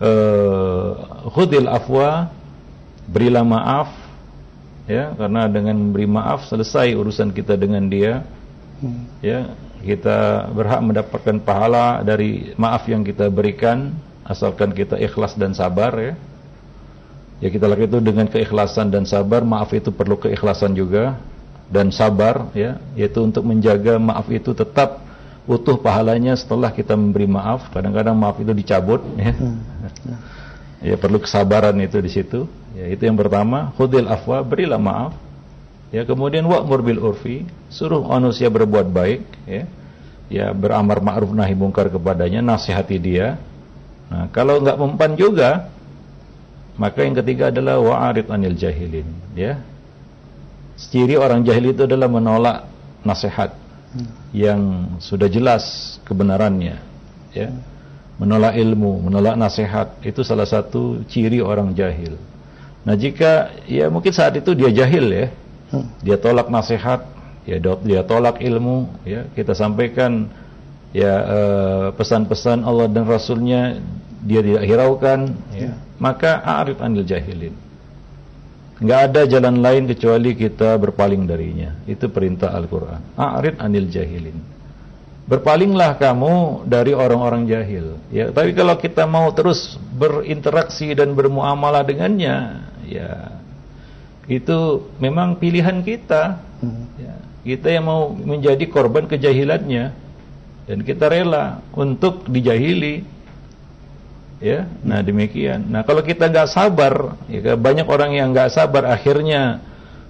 uh, khudil afwa, berilah maaf. Ya, karena dengan memberi maaf selesai urusan kita dengan dia. Hmm. Ya, kita berhak mendapatkan pahala dari maaf yang kita berikan asalkan kita ikhlas dan sabar, ya. Ya, kita lakukan itu dengan keikhlasan dan sabar. Maaf itu perlu keikhlasan juga dan sabar, ya, yaitu untuk menjaga maaf itu tetap utuh pahalanya setelah kita memberi maaf. Kadang-kadang maaf itu dicabut, ya. Hmm. Ya, perlu kesabaran itu di situ. Ya, itu yang pertama, khudil afwa, berilah maaf. Ya, kemudian wa'mur bil urfi, suruh manusia berbuat baik, ya. Ya, beramar ma'ruf nahi mungkar kepadanya, nasihati dia. Nah, kalau enggak mempan juga, maka yang ketiga adalah wa'arid anil jahilin, ya. Ciri orang jahil itu adalah menolak nasihat hmm. yang sudah jelas kebenarannya, ya. Menolak ilmu, menolak nasihat, itu salah satu ciri orang jahil. Nah, jika ya mungkin saat itu dia jahil, ya, hmm. dia tolak nasihat, ya dia tolak ilmu, ya, kita sampaikan ya eh, pesan-pesan Allah dan Rasulnya dia tidak hiraukan, ya, maka a'rid anil jahilin. Enggak ada jalan lain kecuali kita berpaling darinya. Itu perintah Al-Qur'an. A'rid anil jahilin. Berpalinglah kamu dari orang-orang jahil. Ya, tapi kalau kita mau terus berinteraksi dan bermuamalah dengannya, ya itu memang pilihan kita. Ya, kita yang mau menjadi korban kejahilannya dan kita rela untuk dijahili. Ya, nah demikian. Nah, kalau kita nggak sabar, ya, banyak orang yang nggak sabar, akhirnya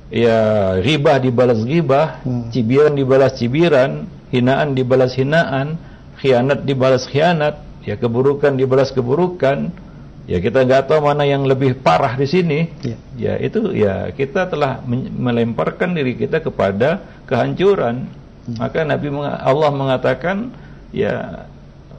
ya ghibah dibalas ghibah, hmm. cibiran dibalas cibiran, hinaan dibalas hinaan, khianat dibalas khianat, ya keburukan dibalas keburukan. Ya kita nggak tahu mana yang lebih parah di sini. Yeah. Ya itu ya kita telah melemparkan diri kita kepada kehancuran. Hmm. Maka Nabi Allah mengatakan ya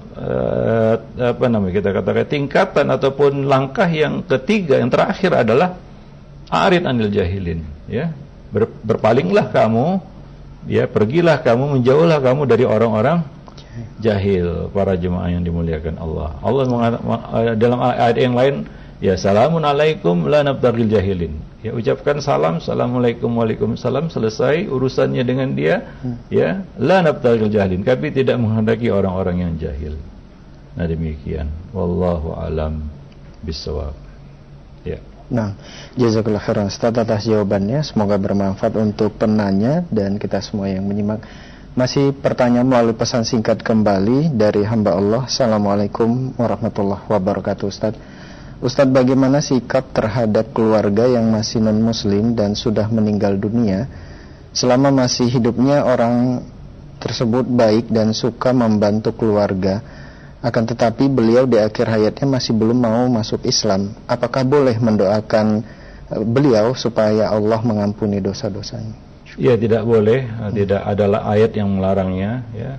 Uh, apa namanya kita katakan tingkatan ataupun langkah yang ketiga, yang terakhir adalah a'rid anil jahilin, ya. Ber, berpalinglah kamu, ya, pergilah kamu, menjauhlah kamu dari orang-orang jahil. Para jemaah yang dimuliakan Allah, Allah mengatakan dalam ayat yang lain, ya salamun alaikum la nabtaghil jahilin, ya, ucapkan salam, assalamualaikum, waalaikumsalam, selesai urusannya dengan dia, hmm. ya, la nabtaghil jahilin, tapi tidak menghendaki orang-orang yang jahil. Nah demikian, wallahu alam bisawab. Ya. Nah, jazakallahu khairan Ustaz atas jawabannya, semoga bermanfaat untuk penanya dan kita semua yang menyimak. Masih pertanyaan melalui pesan singkat kembali dari hamba Allah. Assalamualaikum warahmatullahi wabarakatuh. Ustaz, Ustaz, bagaimana sikap terhadap keluarga yang masih non-muslim dan sudah meninggal dunia? Selama masih hidupnya orang tersebut baik dan suka membantu keluarga, akan tetapi beliau di akhir hayatnya masih belum mau masuk Islam. Apakah boleh mendoakan beliau supaya Allah mengampuni dosa-dosanya? Ya, tidak boleh. Tidak adalah ayat yang melarangnya, ya.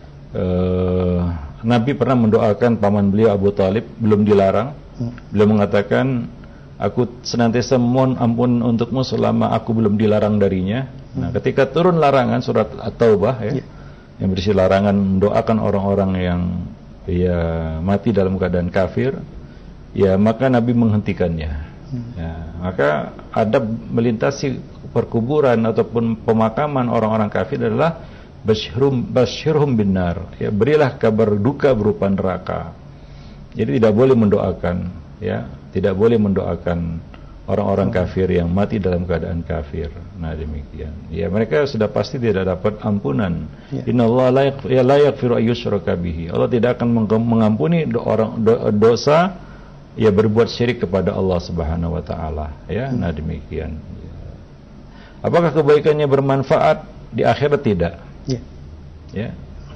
Uh, Nabi pernah mendoakan paman beliau Abu Talib, belum dilarang. Beliau mengatakan, aku senantiasa mohon ampun untukmu selama aku belum dilarang darinya. Nah, ketika turun larangan surat At-Taubah, ya, yang berisi larangan mendoakan orang-orang yang ya mati dalam keadaan kafir, ya maka Nabi menghentikannya. Ya, maka adab melintasi perkuburan ataupun pemakaman orang-orang kafir adalah basyhum basyhum binar, ya, berilah kabar duka berupa neraka. Jadi tidak boleh mendoakan, ya, tidak boleh mendoakan orang-orang kafir yang mati dalam keadaan kafir. Nah demikian. Ya, mereka sudah pasti tidak dapat ampunan. Ya. Innallaha la yaghfiru ayyushraka bihi. Allah tidak akan mengampuni do orang do dosa ya berbuat syirik kepada Allah Subhanahu wa taala, ya. Hmm. Nah demikian. Apakah kebaikannya bermanfaat di akhirat? Tidak. Ya. Ya.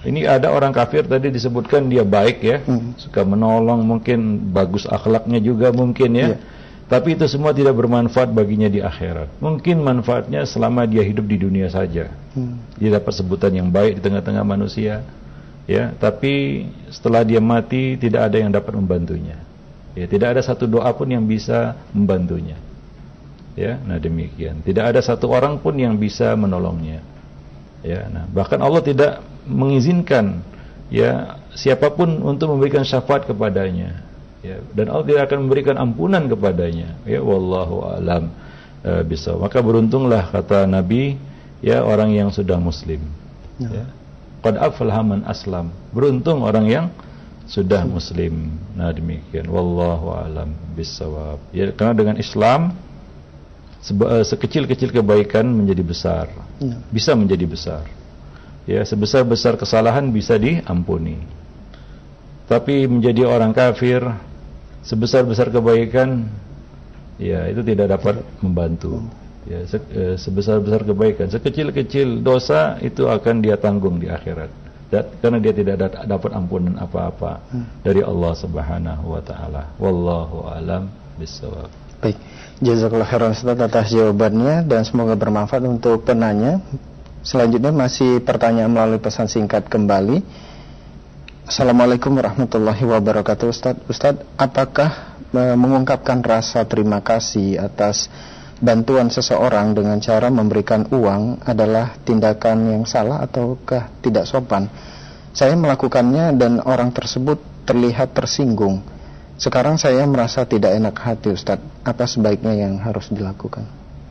Ini ada orang kafir tadi disebutkan dia baik ya, hmm. suka menolong, mungkin bagus akhlaknya juga mungkin ya. Yeah. Tapi itu semua tidak bermanfaat baginya di akhirat. Mungkin manfaatnya selama dia hidup di dunia saja. Hmm. Dia dapat sebutan yang baik di tengah-tengah manusia, ya. Tapi setelah dia mati tidak ada yang dapat membantunya. Ya, tidak ada satu doa pun yang bisa membantunya. Ya, nah demikian. Tidak ada satu orang pun yang bisa menolongnya. Ya, nah bahkan Allah tidak mengizinkan ya siapapun untuk memberikan syafaat kepadanya. Ya, dan Allah tidak akan memberikan ampunan kepadanya. Ya, wallahu a'lam e, bisa. Maka beruntunglah kata Nabi ya orang yang sudah muslim. Ya. Qad aflaha man aslam. Beruntung orang yang sudah muslim. Nah demikian. Wallahu a'lam bissawab. Ya, karena dengan Islam sekecil-kecil kebaikan menjadi besar, ya. Bisa menjadi besar. Ya, sebesar-besar kesalahan bisa diampuni. Tapi menjadi orang kafir, sebesar-besar kebaikan, ya itu tidak dapat membantu. Ya, se- sebesar-besar kebaikan, sekecil-kecil dosa itu akan dia tanggung di akhirat. Dan, karena dia tidak dat- dapat ampunan apa-apa hmm. dari Allah Subhanahu wa taala. Wallahu a'lam bissawab. Baik, jazakallahu khairan Ustaz atas jawabannya dan semoga bermanfaat untuk penanya. Selanjutnya masih pertanyaan melalui pesan singkat kembali. Assalamualaikum warahmatullahi wabarakatuh. Ustaz, Ustaz, apakah e, mengungkapkan rasa terima kasih atas bantuan seseorang dengan cara memberikan uang adalah tindakan yang salah ataukah tidak sopan? Saya melakukannya dan orang tersebut terlihat tersinggung. Sekarang saya merasa tidak enak hati, Ustaz. Apa sebaiknya yang harus dilakukan?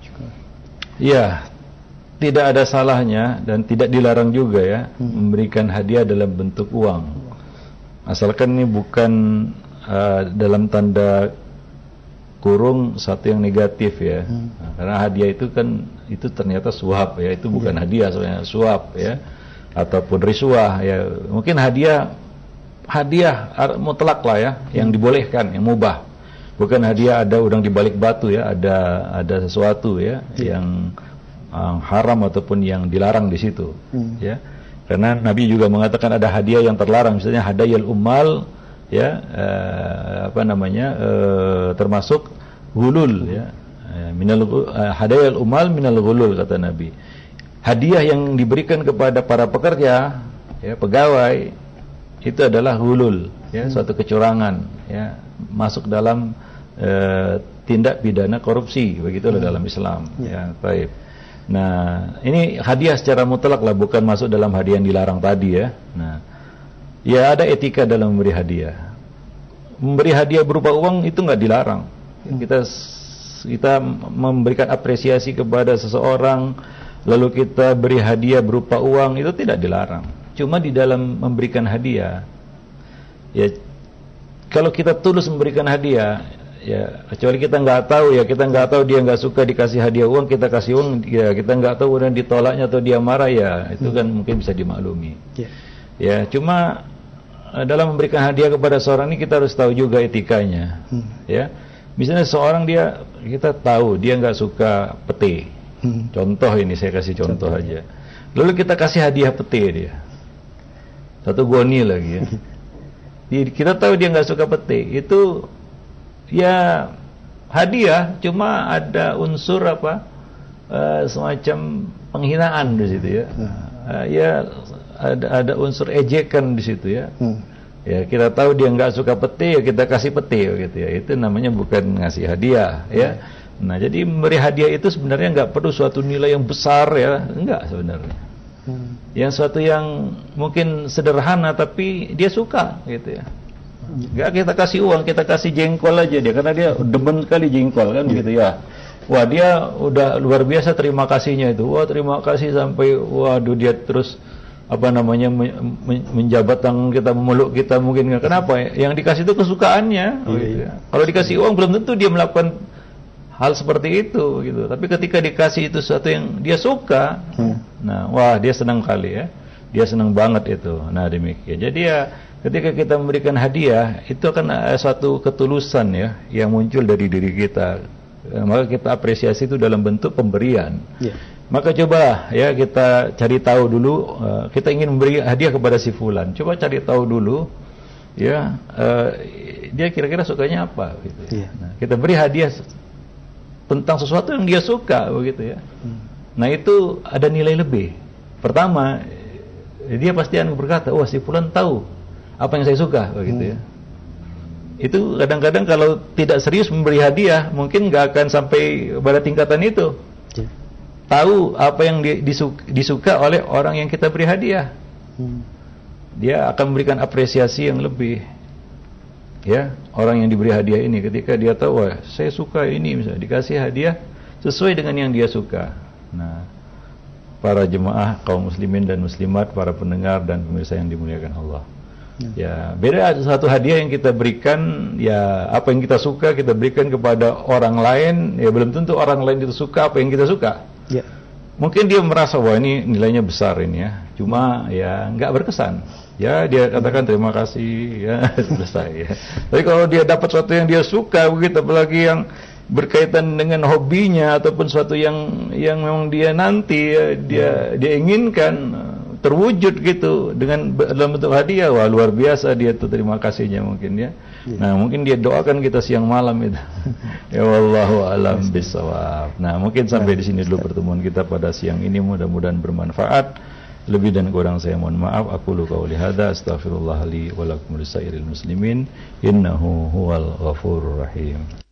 Ya, tidak ada salahnya dan tidak dilarang juga ya hmm. memberikan hadiah dalam bentuk uang. Asalkan ini bukan uh, dalam tanda kurung satu yang negatif ya. Hmm. Nah, karena hadiah itu kan itu ternyata suap ya, itu bukan yeah. hadiah soalnya suap ya, ataupun risuah ya. Mungkin hadiah hadiah mutlak lah ya, yang dibolehkan, yang mubah. Bukan hadiah ada udang di balik batu ya, ada ada sesuatu ya hmm. yang um, haram ataupun yang dilarang di situ hmm. ya. Karena Nabi juga mengatakan ada hadiah yang terlarang, misalnya hadayal ummal ya, uh, apa namanya uh, termasuk gulul ya. Uh, minal uh, hadayal ummal minal gulul kata Nabi. Hadiah yang diberikan kepada para pekerja ya, pegawai itu adalah hulul ya, suatu kecurangan ya, masuk dalam e, tindak pidana korupsi begitulah hmm. dalam Islam ya, baik. Nah, ini hadiah secara mutlak lah, bukan masuk dalam hadiah yang dilarang tadi ya. Nah, ya ada etika dalam memberi hadiah. Memberi hadiah berupa uang itu nggak dilarang. Hmm. Kita kita memberikan apresiasi kepada seseorang lalu kita beri hadiah berupa uang itu tidak dilarang. Cuma di dalam memberikan hadiah, ya kalau kita tulus memberikan hadiah, ya kecuali kita nggak tahu ya, kita nggak tahu dia nggak suka dikasih hadiah uang, kita kasih uang, ya kita nggak tahu kemudian ditolaknya atau dia marah ya, itu kan mungkin bisa dimaklumi. Yeah. Ya cuma dalam memberikan hadiah kepada seorang ini kita harus tahu juga etikanya. Hmm. Ya, misalnya seorang dia kita tahu dia nggak suka pete, hmm. contoh ini saya kasih contoh, contoh aja. Lalu kita kasih hadiah pete dia. Satu goni lagi ya. Kita tahu dia nggak suka pete. Itu ya hadiah, cuma ada unsur apa uh, semacam penghinaan di situ ya. Uh, ya ada ada unsur ejekan di situ ya. Hmm. Ya kita tahu dia nggak suka pete, ya kita kasih pete gitu ya. Itu namanya bukan ngasih hadiah ya. Hmm. Nah jadi memberi hadiah itu sebenarnya nggak perlu suatu nilai yang besar ya, enggak sebenarnya. Hmm. Yang suatu yang mungkin sederhana tapi dia suka gitu ya. Enggak kita kasih uang, kita kasih jengkol aja dia, karena dia demen sekali jengkol kan gitu ya. Wah dia udah luar biasa terima kasihnya itu. Wah terima kasih sampai waduh dia terus apa namanya menjabat tangan kita, memeluk kita mungkin. Kenapa? Yang dikasih itu kesukaannya. Iya, gitu ya. Kalau dikasih uang belum tentu dia melakukan hal seperti itu gitu. Tapi ketika dikasih itu sesuatu yang dia suka, hmm. nah wah dia senang kali ya. Dia senang banget itu. Nah demikian. Jadi ya ketika kita memberikan hadiah itu akan ada suatu ketulusan ya yang muncul dari diri kita. Maka kita apresiasi itu dalam bentuk pemberian. Yeah. Maka coba ya kita cari tahu dulu, uh, kita ingin memberi hadiah kepada si fulan. Coba cari tahu dulu ya uh, dia kira-kira sukanya apa gitu. Ya. Nah, kita beri hadiah tentang sesuatu yang dia suka begitu ya. Hmm. Nah, itu ada nilai lebih. Pertama, dia pasti akan berkata, "Oh, si fulan tahu apa yang saya suka," begitu hmm. ya. Itu kadang-kadang kalau tidak serius memberi hadiah, mungkin nggak akan sampai pada tingkatan itu. Yeah. Tahu apa yang disuka, disuka oleh orang yang kita beri hadiah. Hmm. Dia akan memberikan apresiasi yang lebih. Ya, orang yang diberi hadiah ini ketika dia tahu, wah, saya suka ini, misalnya dikasih hadiah sesuai dengan yang dia suka. Nah, para jemaah kaum muslimin dan muslimat, para pendengar dan pemirsa yang dimuliakan Allah. Ya, beda satu hadiah yang kita berikan, ya apa yang kita suka kita berikan kepada orang lain, ya belum tentu orang lain itu suka apa yang kita suka. Ya. Mungkin dia merasa wah ini nilainya besar ini ya, cuma ya nggak berkesan. Ya dia katakan terima kasih, ya selesai. Ya. Tapi kalau dia dapat sesuatu yang dia suka, begitu apalagi yang berkaitan dengan hobinya ataupun sesuatu yang yang memang dia nanti ya, dia dia inginkan terwujud gitu dengan dalam bentuk hadiah, wah luar biasa dia tuh terima kasihnya mungkin ya. Ya. Nah, mungkin dia doakan kita siang malam itu. Ya wallahu alam bisawab. Nah, mungkin sampai di sini dulu pertemuan kita pada siang ini, mudah-mudahan bermanfaat. Lebih dan kurang saya mohon maaf. Aqulu qauli hadza astaghfirullah li wa lakum lisairil muslimin innahu huwal ghafurur rahim.